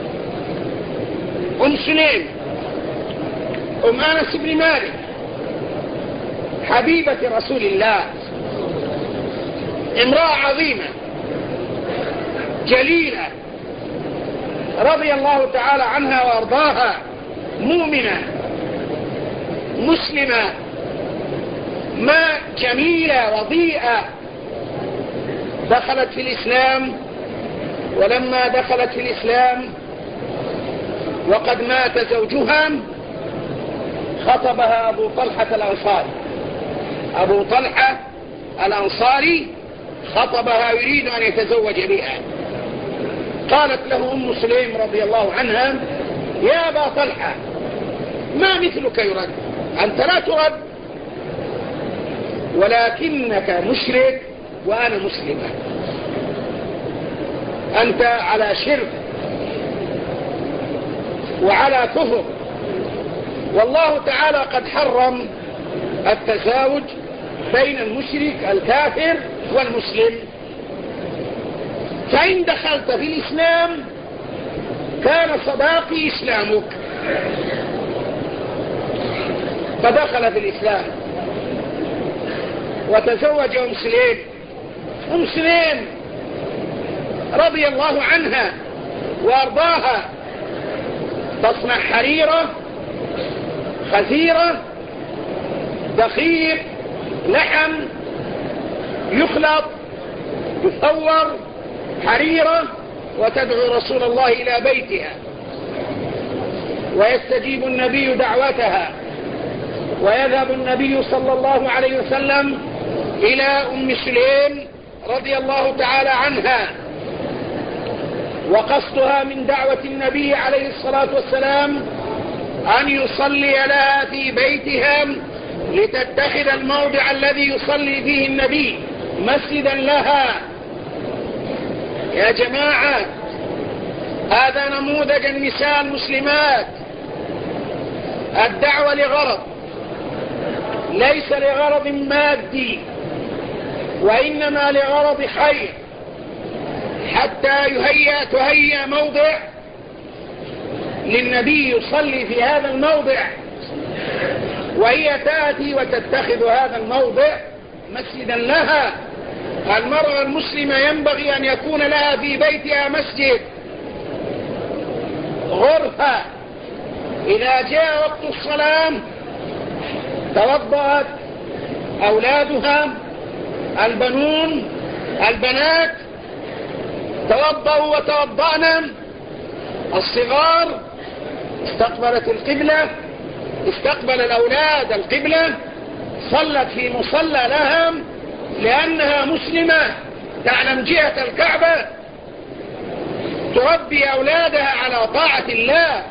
أم سليم أم أنس بن مالك حبيبة رسول الله، امرأة عظيمة جليلة رضي الله تعالى عنها وارضاها، مؤمنة مسلمة ما جميلة وضيئة، دخلت في الإسلام. ولما دخلت في الإسلام وقد مات زوجها خطبها أبو طلحة الأنصاري أبو طلحة الأنصاري خطبها يريد أن يتزوج بها. قالت له أم سليم رضي الله عنها: يا أبا طلحة، ما مثلك يرد، أنت لا ترد، ولكنك مشرك وأنا مسلمة، أنت على شرك وعلى كفر، والله تعالى قد حرم التزاوج بين المشرك الكافر والمسلم، فإن دخلت في الإسلام كان صداقي إسلامك. فدخل في الإسلام وتزوج أم سليم. أم سليم رضي الله عنها وأرضاها تصنع حريرة، خزيرة، دقيق، لحم، يخلط، يثور حريرة، وتدعو رسول الله إلى بيتها، ويستجيب النبي دعوتها، ويذهب النبي صلى الله عليه وسلم إلى أم سليم رضي الله تعالى عنها، وقصدها من دعوة النبي عليه الصلاة والسلام أن يصلي لها في بيتها لتتخذ الموضع الذي يصلي فيه النبي مسجدا لها. يا جماعة، هذا نموذج النساء المسلمات. الدعوة لغرض، ليس لغرض مادي، وإنما لغرض خير، حتى يهيأ تهيأ موضع للنبي يصلي في هذا الموضع، وهي تأتي وتتخذ هذا الموضع مسجدا لها. المرأة المسلمة ينبغي أن يكون لها في بيتها مسجد، غرفة، إذا جاء وقت الصلاة توضأت أولادها البنون البنات توضأوا وتوضأنا، الصغار استقبلت القبلة، استقبل الأولاد القبلة، صلت في مصلى لها لأنها مسلمة تعلم جهة الكعبة، تربي أولادها على طاعة الله،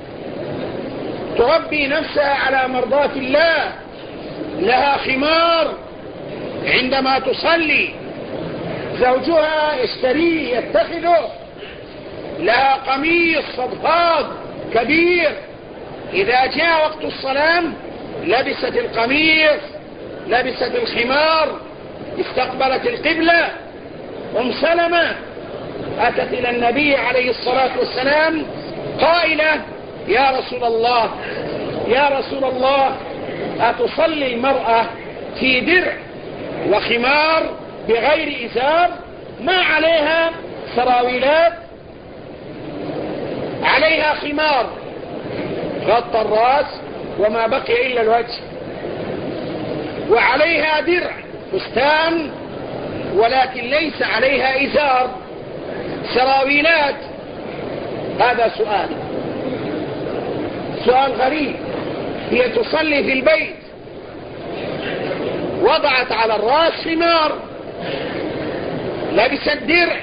تربي نفسها على مرضاة الله، لها خمار عندما تصلي، زوجها يشتريه يتخذه، لها قميص صدفاد كبير، إذا جاء وقت الصلاة لبست القميص، لبست الخمار، استقبلت القبلة. أم سلمة أتت إلى النبي عليه الصلاة والسلام قائلة: يا رسول الله يا رسول الله أتصلي المرأة في درع وخمار بغير إزار، ما عليها سراويلات، عليها خمار غطى الرأس وما بقي إلا الوجه، وعليها درع فستان ولكن ليس عليها إزار، سراويلات. هذا سؤال سؤال غريب. هي تصلي في البيت، وضعت على الرأس خمار لبس الدرع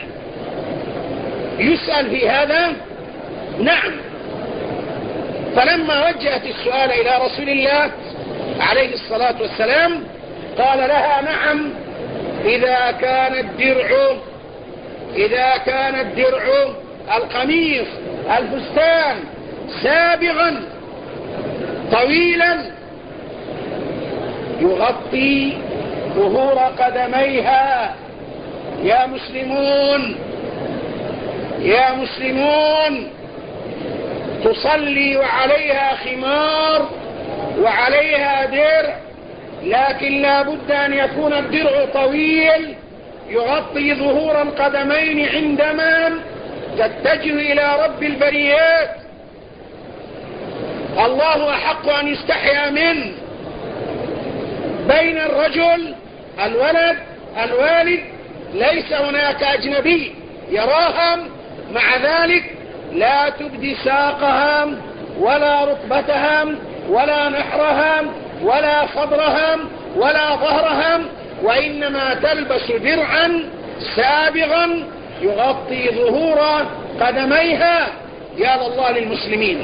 يسأل في هذا؟ نعم. فلما وجهت السؤال إلى رسول الله عليه الصلاة والسلام قال لها نعم، إذا كان الدرع إذا كان الدرع القميص الفستان سابغا طويلا يغطي ظهور قدميها. يا مسلمون يا مسلمون تصلي وعليها خمار وعليها درع، لكن لا بد أن يكون الدرع طويل يغطي ظهور القدمين عندما تتجه إلى رب البريات. الله أحق أن يستحيا منه. بين الرجل الولد الوالد ليس هناك أجنبي يراها، مع ذلك لا تبدي ساقها ولا ركبتها ولا نحرها ولا صدرها ولا ظهرها، وإنما تلبس درعا سابغا يغطي ظهور قدميها. يا لله للمسلمين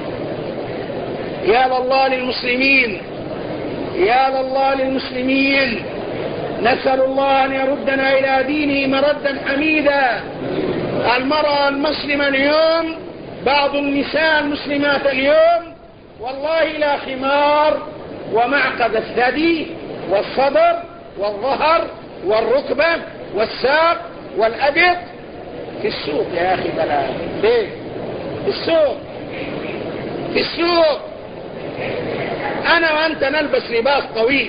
يا لله للمسلمين يا لله للمسلمين. نسأل الله أن يردنا إلى دينه مردا حميدا. المرأة المسلمة اليوم، بعض النساء المسلمات اليوم والله لا خمار ومعقد الثدي والصدر والظهر والركبة والساق والأبط في السوق. يا أخي بلا ليه في السوق في السوق أنا وأنت نلبس لباس طويل،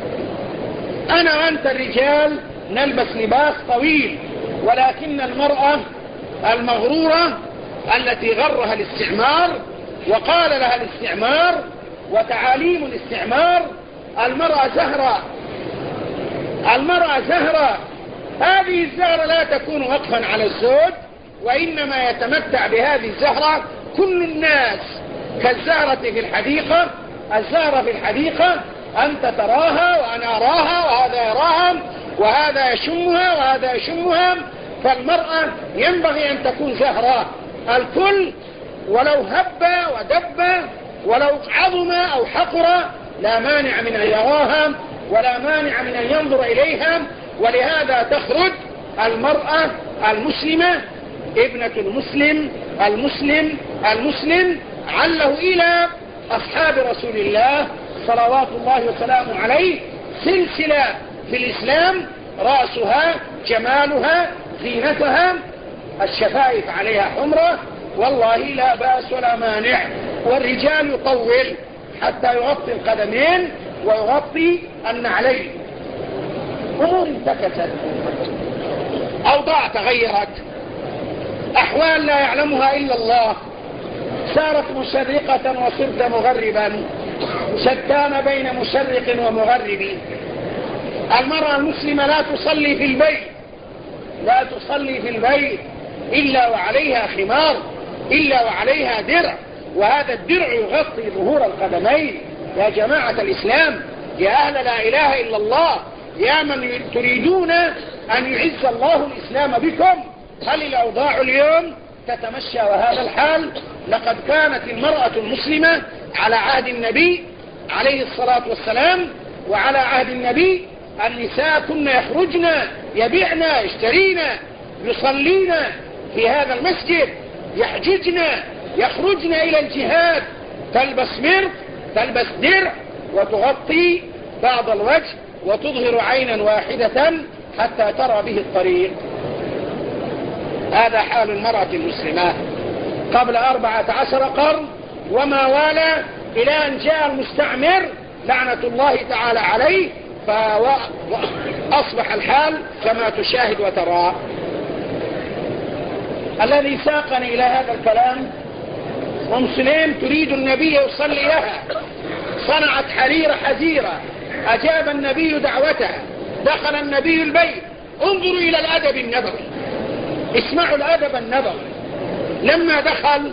أنا وأنت الرجال نلبس لباس طويل، ولكن المرأة المغرورة التي غرها الاستعمار وقال لها الاستعمار وتعاليم الاستعمار المرأة زهرة المرأة زهرة هذه الزهرة لا تكون وقفا على الزوج، وإنما يتمتع بهذه الزهرة كل الناس كالزهرة في الحديقة. الزهرة في الحديقة أنت تراها وأنا أراها وهذا يراها وهذا يشمها وهذا يشمها. فالمرأة ينبغي أن تكون زهراء الكل، ولو هب ودب ولو عظم أو حقر لا مانع من أن يراها ولا مانع من أن ينظر إليها. ولهذا تخرج المرأة المسلمة ابنة المسلم المسلم المسلم عله إلى أصحاب رسول الله صلوات الله وسلامه عليه سلسلة في الإسلام، رأسها جمالها زينتها، الشفائف عليها حمرة، والله لا بأس ولا مانع. والرجال يطول حتى يغطي القدمين ويغطي النعلين. أمور انتكست، أوضاع تغيرت، أحوال لا يعلمها إلا الله، صارت مشرقة وصرت مغربا، شتان بين مشرق ومغرب. المرأة المسلمة لا تصلي في البيت لا تصلي في البيت إلا وعليها خمار، إلا وعليها درع، وهذا الدرع يغطي ظهور القدمين. يا جماعة الإسلام، يا أهل لا إله إلا الله، يا من تريدون أن يعز الله الإسلام بكم، هل الأوضاع اليوم تتمشى وهذا الحال؟ لقد كانت المرأة المسلمة على عهد النبي عليه الصلاة والسلام وعلى عهد النبي النساء كن يخرجن يبيعن يشترين يصلين في هذا المسجد، يحججن يخرجن إلى الجهاد، تلبس مرط تلبس درع وتغطي بعض الوجه وتظهر عينا واحدة حتى ترى به الطريق. هذا حال المرأة المسلمة قبل أربعة عشر قرن وما والى، إلى أن جاء المستعمر لعنة الله تعالى عليه فأصبح الحال كما تشاهد وترى. الذي ساقني إلى هذا الكلام أم سليم تريد النبي يصلي لها، صنعت حرير حزيرة، أجاب النبي دعوتها، دخل النبي البيت. انظروا إلى الأدب النبوي، اسمعوا الأدب النبوي. لما دخل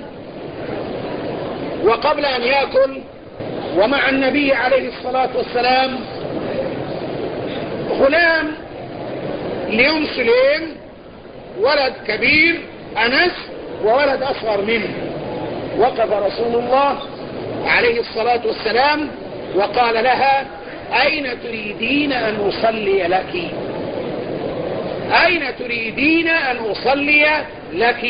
وقبل أن يأكل ومع النبي عليه الصلاة والسلام غلام لأم سليم ولد كبير أنس وولد أصغر منه. وقف رسول الله عليه الصلاة والسلام وقال لها: أين تريدين أن أصلي لك؟ أين تريدين أن أصلي لك؟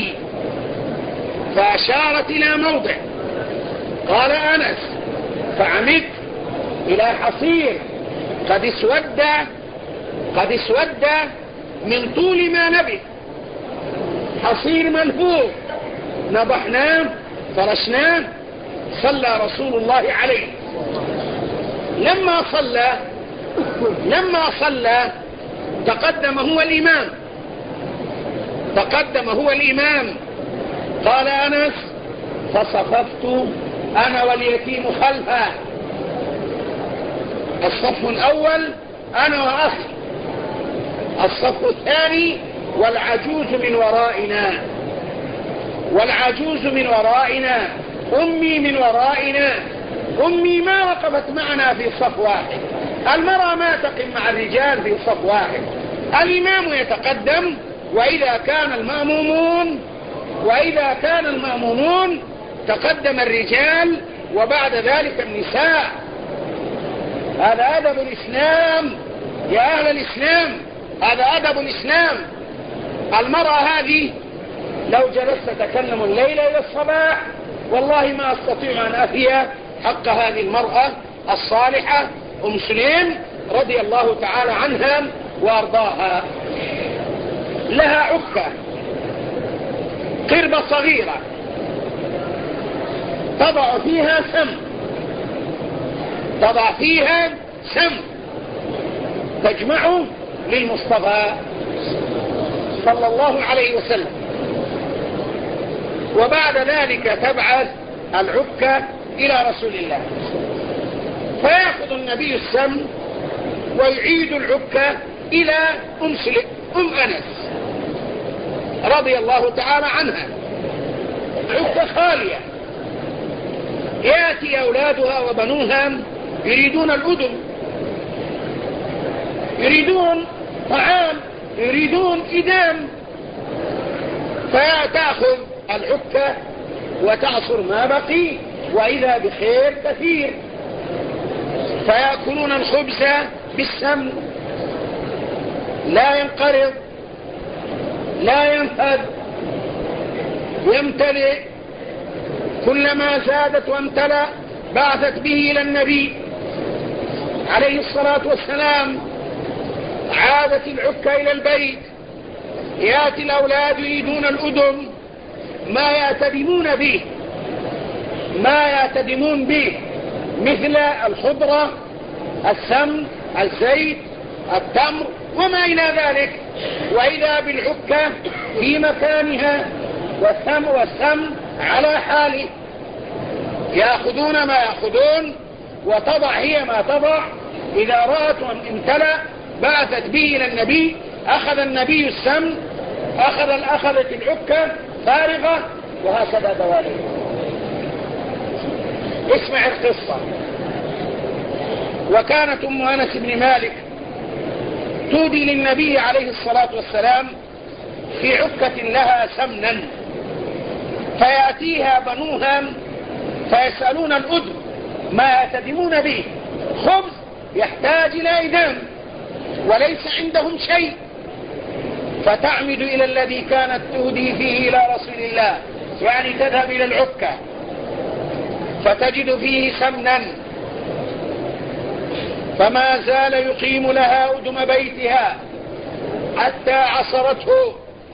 فأشارت إلى موضع. قال أنس: فعمدت إلى حصير قد اسود قد اسود من طول ما نبت، حصير منفوخ، نضحناه فرشناه، صلى رسول الله عليه. لما صلى لما صلى تقدم هو الإمام تقدم هو الإمام قال أنس: فصففت أنا واليتيم خلفه. الصف الأول أنا وأخي، الصف الثاني والعجوز من ورائنا والعجوز من ورائنا أمي من ورائنا. أمي ما وقفت معنا في صف واحد، المرأة ما تقف مع الرجال في صف واحد. الإمام يتقدم، وإذا كان المأمومون وإذا كان المأمومون تقدم الرجال وبعد ذلك النساء. هذا أدب الإسلام يا أهل الإسلام، هذا أدب الإسلام. المرأة هذه لو جلست تكلم الليلة إلى الصباح والله ما أستطيع أن أفي حق هذه المرأة الصالحة أم سليم رضي الله تعالى عنها وأرضاها. لها عكة، قربة صغيرة تضع فيها سم تضع فيها سم تجمعه للمصطفى صلى الله عليه وسلم. وبعد ذلك تبعث العكة إلى رسول الله، فيأخذ النبي السم ويعيد العكة إلى أم سليم أم أنس رضي الله تعالى عنها. عكة خالية، يأتي أولادها وبنوها يريدون الأذن، يريدون طعام، يريدون إدام، فتأخذ العكة وتعصر ما بقي، وإذا بخير كثير. فيأكلون الخبز بالسمن، لا ينقرض لا ينفد، يمتلئ، كلما زادت وامتلأ بعثت به إلى النبي عليه الصلاة والسلام. عادت العكة إلى البيت، يأتي الأولاد يريدون الأذن، ما يعتدمون به ما يعتدمون به مثل الخضرة، السمن، الزيت، التمر وما إلى ذلك، وإذا بالعكة في مكانها والسم والسم على حاله، يأخذون ما يأخذون وتضع هي ما تضع. إذا رأت امتلأ بعثت به إلى النبي، أخذ النبي السم، أخذ الأخذة العكة فارغة، وهكذا دوالي. اسمع القصة. وكانت أم أنس بن مالك تودي للنبي عليه الصلاة والسلام في عكة لها سمنا، فيأتيها بنوها فيسألون الأذن ما يعتدمون به، خبز يحتاج إلى إدام وليس عندهم شيء، فتعمد إلى الذي كانت تهدي فيه إلى رسول الله، يعني تذهب إلى العكة فتجد فيه سمنا، فما زال يقيم لها أدم بيتها حتى عصرته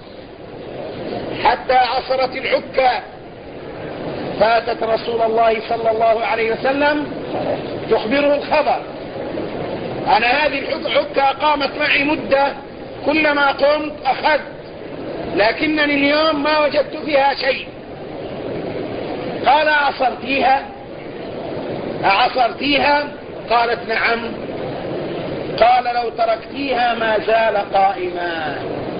حتى عصرت العكة. فاتت رسول الله صلى الله عليه وسلم تخبره الخبر: أنا هذه العكة قامت معي مدة، كلما قمت أخذت، لكنني اليوم ما وجدت فيها شيء. قال: عصرتيها أعصرتيها؟ قالت: نعم. قال: لو تركتيها ما زال قائما.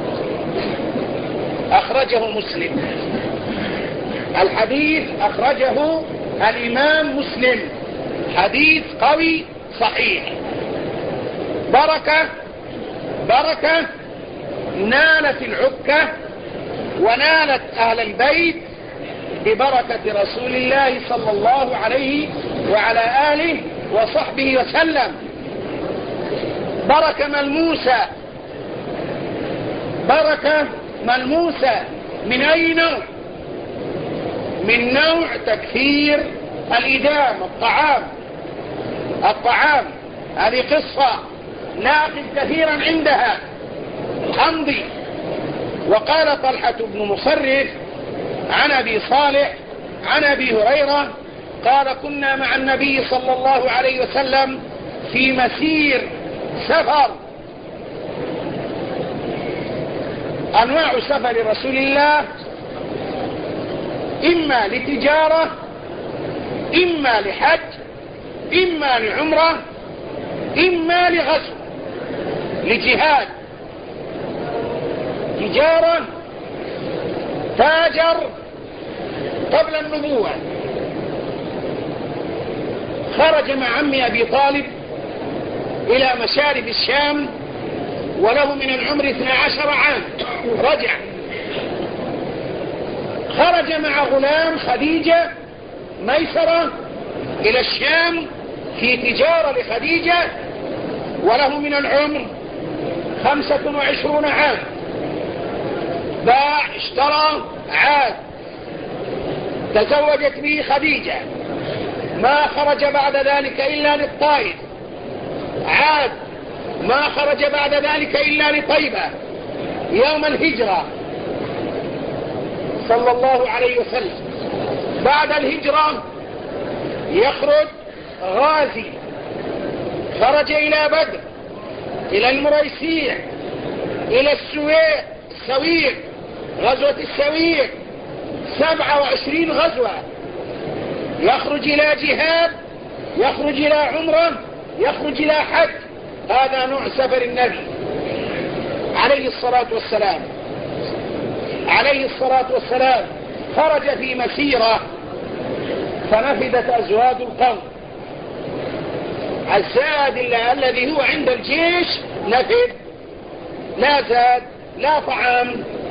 أخرجه مسلم. الحديث أخرجه الإمام مسلم، حديث قوي صحيح. بركة بركة نالت العكة ونالت أهل البيت ببركة رسول الله صلى الله عليه وعلى آله وصحبه وسلم. بركة ملموسة، بركة ملموسة. من أي نوع؟ من نوع تكثير الإدام، الطعام. الطعام هذه قصة ناقل كثيرا عندها أمضي. وقال طلحة بن مصرف عن أبي صالح عن أبي هريرة قال كنا مع النبي صلى الله عليه وسلم في مسير سفر. أنواع سفر رسول الله إما لتجارة، إما لحج، إما لعمرة، إما لغزو، لجهاد. تجارة، تاجر قبل النبوة. خرج مع عمي أبي طالب إلى مشارب الشام وله من العمر اثنى عشر عام. رجع خرج مع غلام خديجة ميسرة إلى الشام في تجارة لخديجة وله من العمر خمسة وعشرون عام. باع اشترى عاد، تزوجت به خديجة. ما خرج بعد ذلك إلا للطائف. عاد ما خرج بعد ذلك إلا لطيبة يوم الهجرة صلى الله عليه وسلم. بعد الهجرة يخرج غازي، خرج إلى بدر، إلى المريسيع، إلى السويق السويق غزوة السويق، سبعة وعشرين غزوة. يخرج إلى جهاد، يخرج إلى عمرة، يخرج إلى حج. هذا نوع سفر النبي عليه الصلاة والسلام. عليه الصلاة والسلام خرج في مسيرة فنفدت أزواد القوم. الزاد الذي هو عند الجيش نفد، لا زاد لا طعام،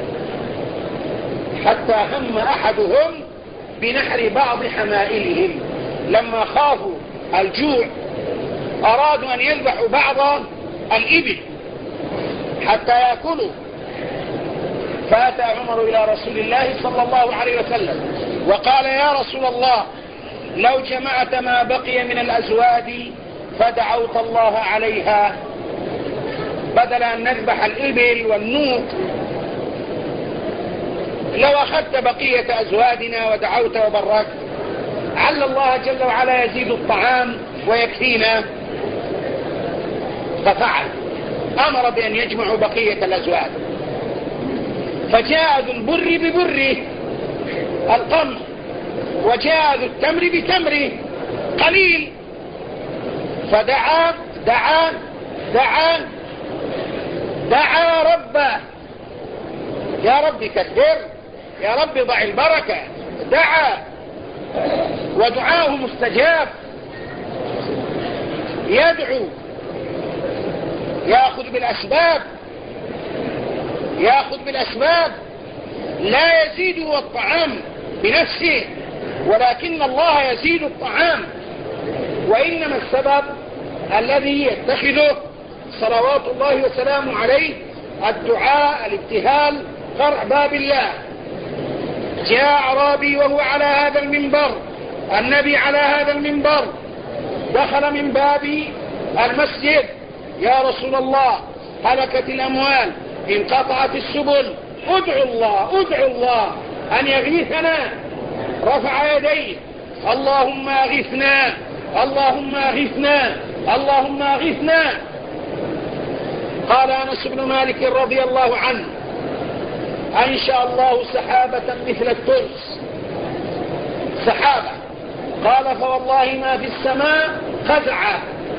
حتى هم أحدهم بنحر بعض حمائلهم. لما خافوا الجوع أرادوا أن يذبحوا بعض الإبل حتى يأكلوا. فأتى عمر إلى رسول الله صلى الله عليه وسلم وقال يا رسول الله لو جمعت ما بقي من الأزواد فدعوت الله عليها بدل أن نذبح الإبل والنوق، لو أخذت بقية أزوادنا ودعوت وبركت عل الله جل وعلا يزيد الطعام ويكفينا. ففعل، أمر بأن يجمعوا بقية الأزواد. فجاء ذو البر ببره القمح، وجاء ذو التمر بتمره قليل. فدعا دعا دعا دعا ربه يا رب كثر، يا رب ضع البركة. دعا ودعاه مستجاب. يدعو، يأخذ بالأسباب، يأخذ بالأسباب. لا يزيده الطعام بنفسه ولكن الله يزيد الطعام. وإنما السبب الذي يتخذه صلوات الله وسلامه عليه الدعاء، الابتهال، قرع باب الله. جاء أعرابي وهو على هذا المنبر، النبي على هذا المنبر، دخل من باب المسجد يا رسول الله هلكت الأموال، انقطعت السبل، ادعو الله ادعو الله أن يغيثنا. رفع يديه اللهم أغثنا اللهم أغثنا اللهم أغثنا. قال أنس بن مالك رضي الله عنه أنشأ الله سحابة مثل الترس، سحابة. قال فوالله ما في السماء خزعة.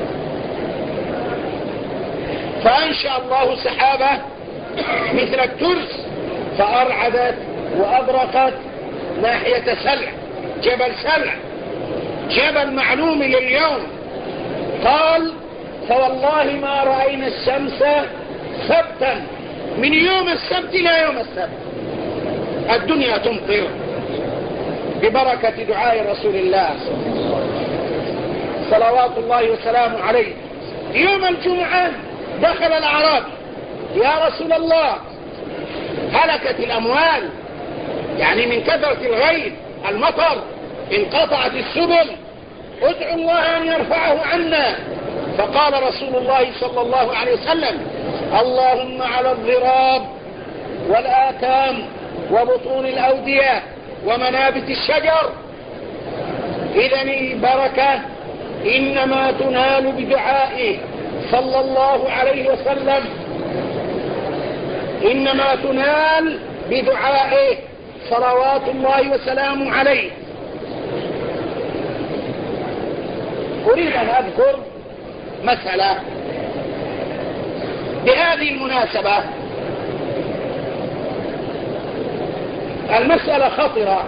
فأنشأ الله سحابة مثل الترس فأرعدت وأبرقت ناحية سلع، جبل سلع، جبل معلوم لليوم. قال فوالله ما رأينا الشمس سبتا من يوم السبت إلى يوم السبت الدنيا تمطر ببركة دعاء رسول الله صلوات الله وسلامه عليه. يوم الجمعة دخل الأعرابي: يا رسول الله هلكت الأموال، يعني من كثرة الغيث المطر انقطعت السبل، ادعوا الله أن يرفعه عنا. فقال رسول الله صلى الله عليه وسلم: اللهم على الضراب والآكام وبطون الأودية ومنابت الشجر. إذن البركة إنما تنال بدعائه صلى الله عليه وسلم، إنما تنال بدعائه صلوات الله وسلامه عليه. أريد أن أذكر مسألة بهذه المناسبة. المسألة خطرة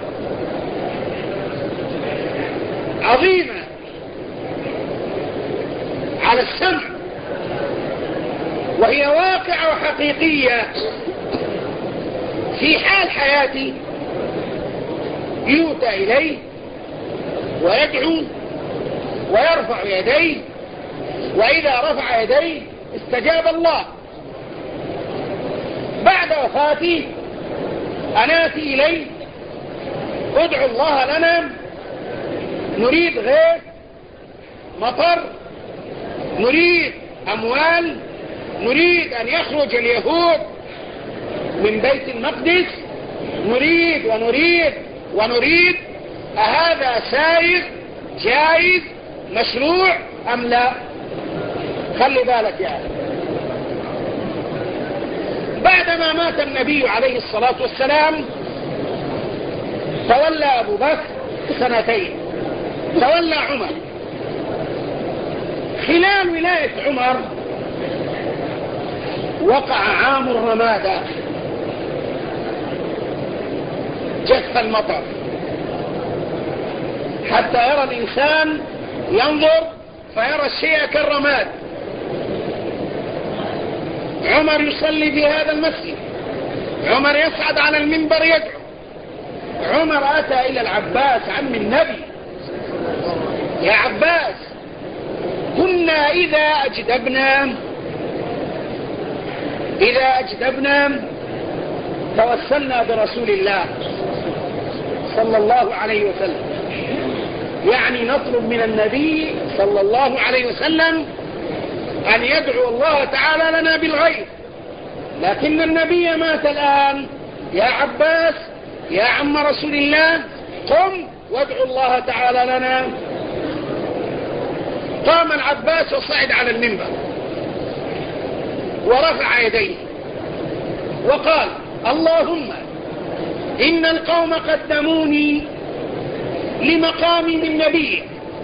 عظيمة على السمع، وهي واقعة وحقيقية في حال حياتي يؤتى إليه ويدعو ويرفع يديه، وإذا رفع يديه استجاب الله. بعد وفاتي أناتي إليه: ادعو الله لنا، نريد غيث مطر، نريد أموال، نريد أن يخرج اليهود من بيت المقدس، نريد ونريد ونريد. أهذا سائغ جائز مشروع أم لا؟ خلي بالك يعني. بعدما مات النبي عليه الصلاة والسلام تولى أبو بكر سنتين، تولى عمر. خلال ولاية عمر وقع عام الرمادة، جف المطر حتى يرى الإنسان ينظر فيرى الشيء كالرماد. عمر يصلي في هذا المسجد، عمر يصعد على المنبر يدعو. عمر أتى إلى العباس عم النبي: يا عباس، كنا إذا أجدبنا إذا أجدبنا توسلنا برسول الله صلى الله عليه وسلم، يعني نطلب من النبي صلى الله عليه وسلم أن يدعو الله تعالى لنا بالغيث. لكن النبي مات الآن، يا عباس يا عم رسول الله قم وادعو الله تعالى لنا. قام العباس وصعد على المنبر ورفع يديه وقال: اللهم إن القوم قدموني لمقامي من نبي،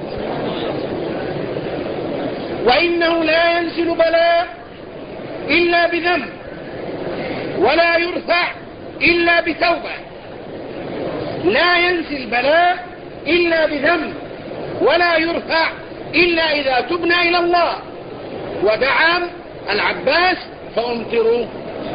وإنه لا ينزل بلاء إلا بذنب، ولا يرفع إلا بتوبة. لا ينزل بلاء إلا بذنب، ولا يرفع إلا إذا تبنا إلى الله. ودعا العباس فأمطروا.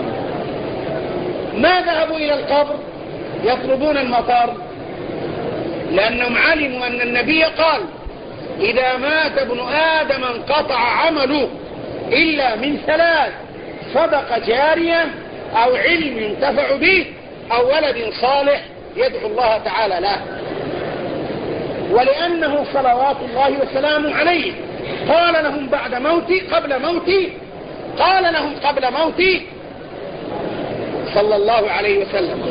ما ذهبوا إلى القبر يطلبون المطر، لأنهم علموا أن النبي قال: إذا مات ابن آدم انقطع عمله إلا من ثلاث: صدقة جارية، أو علم ينتفع به، أو ولد صالح يدعو الله تعالى له. ولأنه صلوات الله وسلامه عليه قال لهم بعد موتي قبل موتي قال لهم قبل موتي صلى الله عليه وسلم: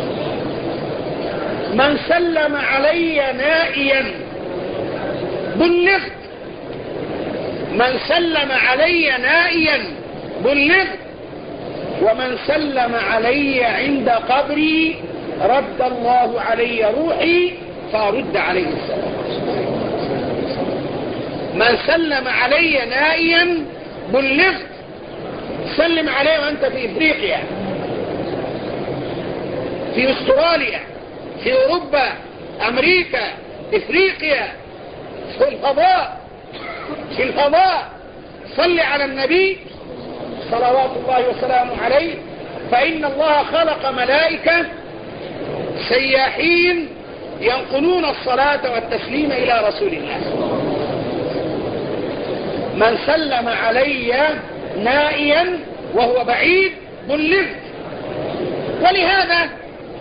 من سلم علي نائيا بلغت، من سلم علي نائيا بلغت، ومن سلم علي عند قبري رد الله علي روحي فارد عليه السلام. من سلم علي نائيا بلغت. سلم عليه وانت في افريقيا، في استراليا، في اوروبا، امريكا، افريقيا، في الفضاء، في الفضاء. صل على النبي صلوات الله وسلامه عليه فإن الله خلق ملائكة سياحين ينقلون الصلاة والتسليم إلى رسول الله. من سلم علي نائيا وهو بعيد بلغت. ولهذا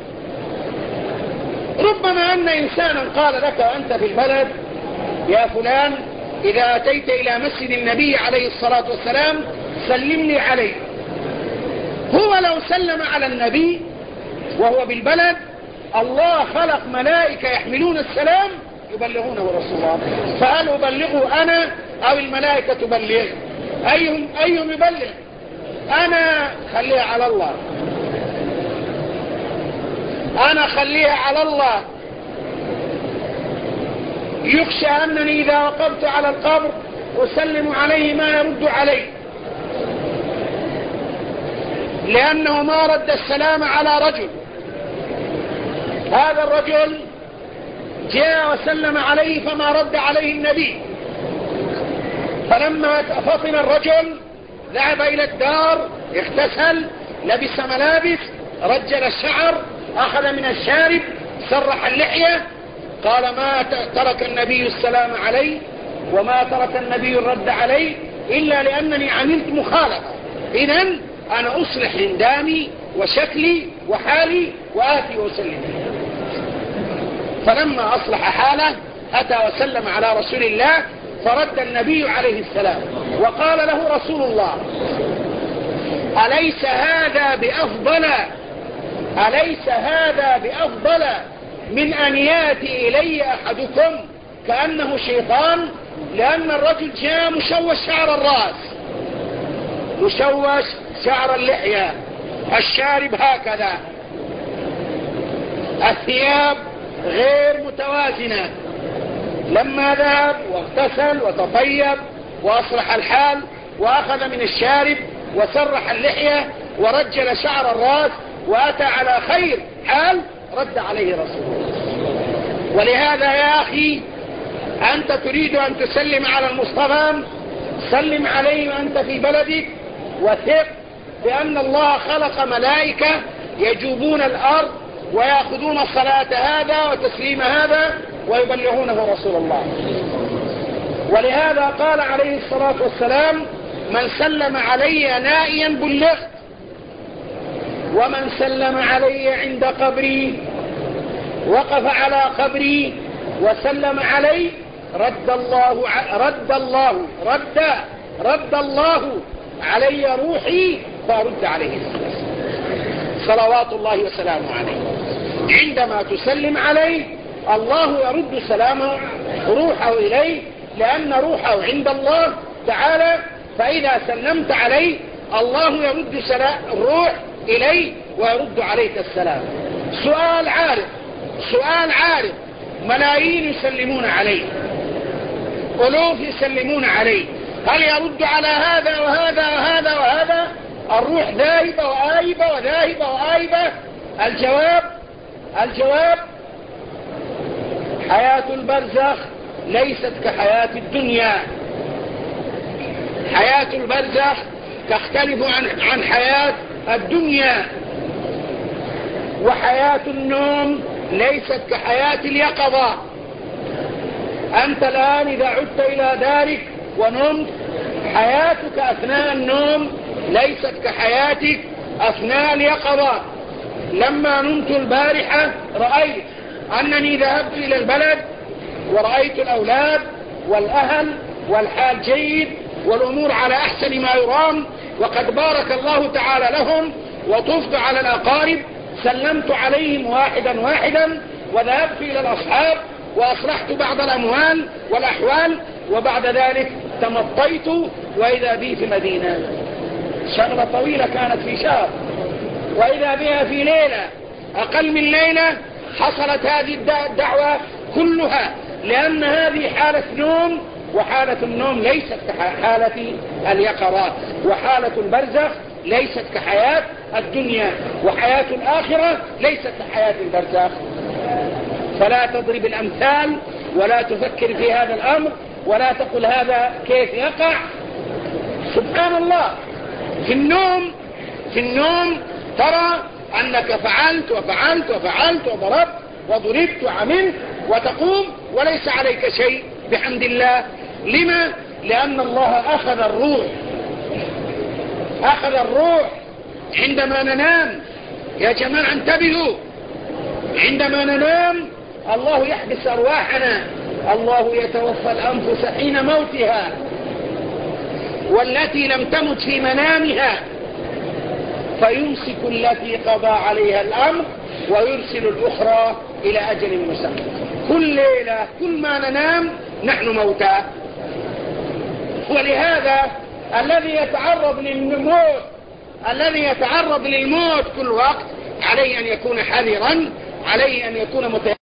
ربما أن إنسانا قال لك وأنت في البلد: يا فلان، إذا أتيت إلى مسجد النبي عليه الصلاة والسلام سلم لي عليه. هو لو سلم على النبي وهو بالبلد، الله خلق ملائكة يحملون السلام يبلغونه رسول الله. فهل أبلغه أنا أو الملائكة تبلغ؟ أيهم, أيهم يبلغ؟ أنا خليها على الله، أنا خليها على الله. يخشى أنني إذا وقفت على القبر أسلم عليه ما يرد عليه، لأنه ما رد السلام على رجل. هذا الرجل جاء وسلم عليه فما رد عليه النبي، فلما فطن الرجل ذهب إلى الدار، اغتسل، لبس ملابس، رجل الشعر، أخذ من الشارب، سرح اللحية، قال: ما ترك النبي السلام علي وما ترك النبي الرد علي إلا لأنني عملت مخالفة. إذن أنا أصلح هندامي وشكلي وحالي وآتي وسلم. فلما أصلح حاله أتى وسلم على رسول الله، فرد النبي عليه السلام وقال له رسول الله: أليس هذا بأفضل أليس هذا بأفضل من أن يأتي إلي أحدكم كأنه شيطان؟ لأن الرجل جاء مشوش شعر الرأس، مشوش شعر اللحية، الشارب هكذا، الثياب غير متوازنة. لما ذهب واغتسل وتطيب وأصلح الحال وأخذ من الشارب وسرح اللحية ورجل شعر الرأس وأتى على خير حال، رد عليه رسول الله. ولهذا يا أخي، أنت تريد أن تسلم على المصطفى، سلم عليه وأنت في بلدك، وثق بأن الله خلق ملائكة يجوبون الأرض ويأخذون صلاة هذا وتسليم هذا ويبلغونه رسول الله. ولهذا قال عليه الصلاة والسلام: من سلم علي نائيا بلغت، ومن سلم علي عند قبري، وقف على قبري وسلم علي، رد الله رد الله رد رد الله علي روحي فأرد عليه السلام صلوات الله وسلامه عليه. عندما تسلم عليه الله يرد سلامه روحه إليه، لأن روحه عند الله تعالى. فإذا سلمت عليه الله يرد الروح إليه ويرد عليك السلام. سؤال عارض سؤال عارض ملايين يسلمون عليه، ألوف يسلمون عليه، هل يرد على هذا وهذا وهذا وهذا؟ الروح ذاهبة وآيبة وذاهبة وآيبة. الجواب الجواب حياة البرزخ ليست كحياة الدنيا. حياة البرزخ تختلف عن عن حياة الدنيا. وحياة النوم ليست كحياة اليقظة. أنت الآن إذا عدت إلى دارك ونمت، حياتك أثناء النوم ليست كحياتك أثناء اليقظة. لما نمت البارحة رأيت أنني ذهبت إلى البلد ورأيت الأولاد والأهل والحال جيد والأمور على أحسن ما يرام، وقد بارك الله تعالى لهم، وطفت على الأقارب، سلمت عليهم واحدا واحدا، وذهبت إلى الأصحاب وأصلحت بعض الأموال والأحوال، وبعد ذلك تمطيت وإذا بي في مدينة. شغلة طويلة كانت في شهر، وإذا بها في ليلة أقل من ليلة حصلت هذه الدعوة كلها، لأن هذه حالة نوم، وحالة النوم ليست كحالة اليقظة، وحالة البرزخ ليست كحياة الدنيا، وحياة الآخرة ليست كحياة البرزخ. فلا تضرب الأمثال ولا تفكر في هذا الأمر ولا تقل هذا كيف يقع. سبحان الله، في النوم في النوم ترى أنك فعلت وفعلت وفعلت وضربت وضربت وعملت وتقوم وليس عليك شيء بحمد الله. لما؟ لأن الله أخذ الروح أخذ الروح عندما ننام. يا جماعة انتبهوا، عندما ننام الله يحبس أرواحنا. الله يتوفى الأنفس حين موتها والتي لم تمت في منامها فيمسك التي قضى عليها الأمر ويرسل الأخرى إلى أجل مسمى. كل ليلة كل ما ننام نحن موتى. ولهذا الذي يتعرض للموت الذي يتعرض للموت كل وقت عليه أن يكون حذرا، عليه أن يكون متيقظا.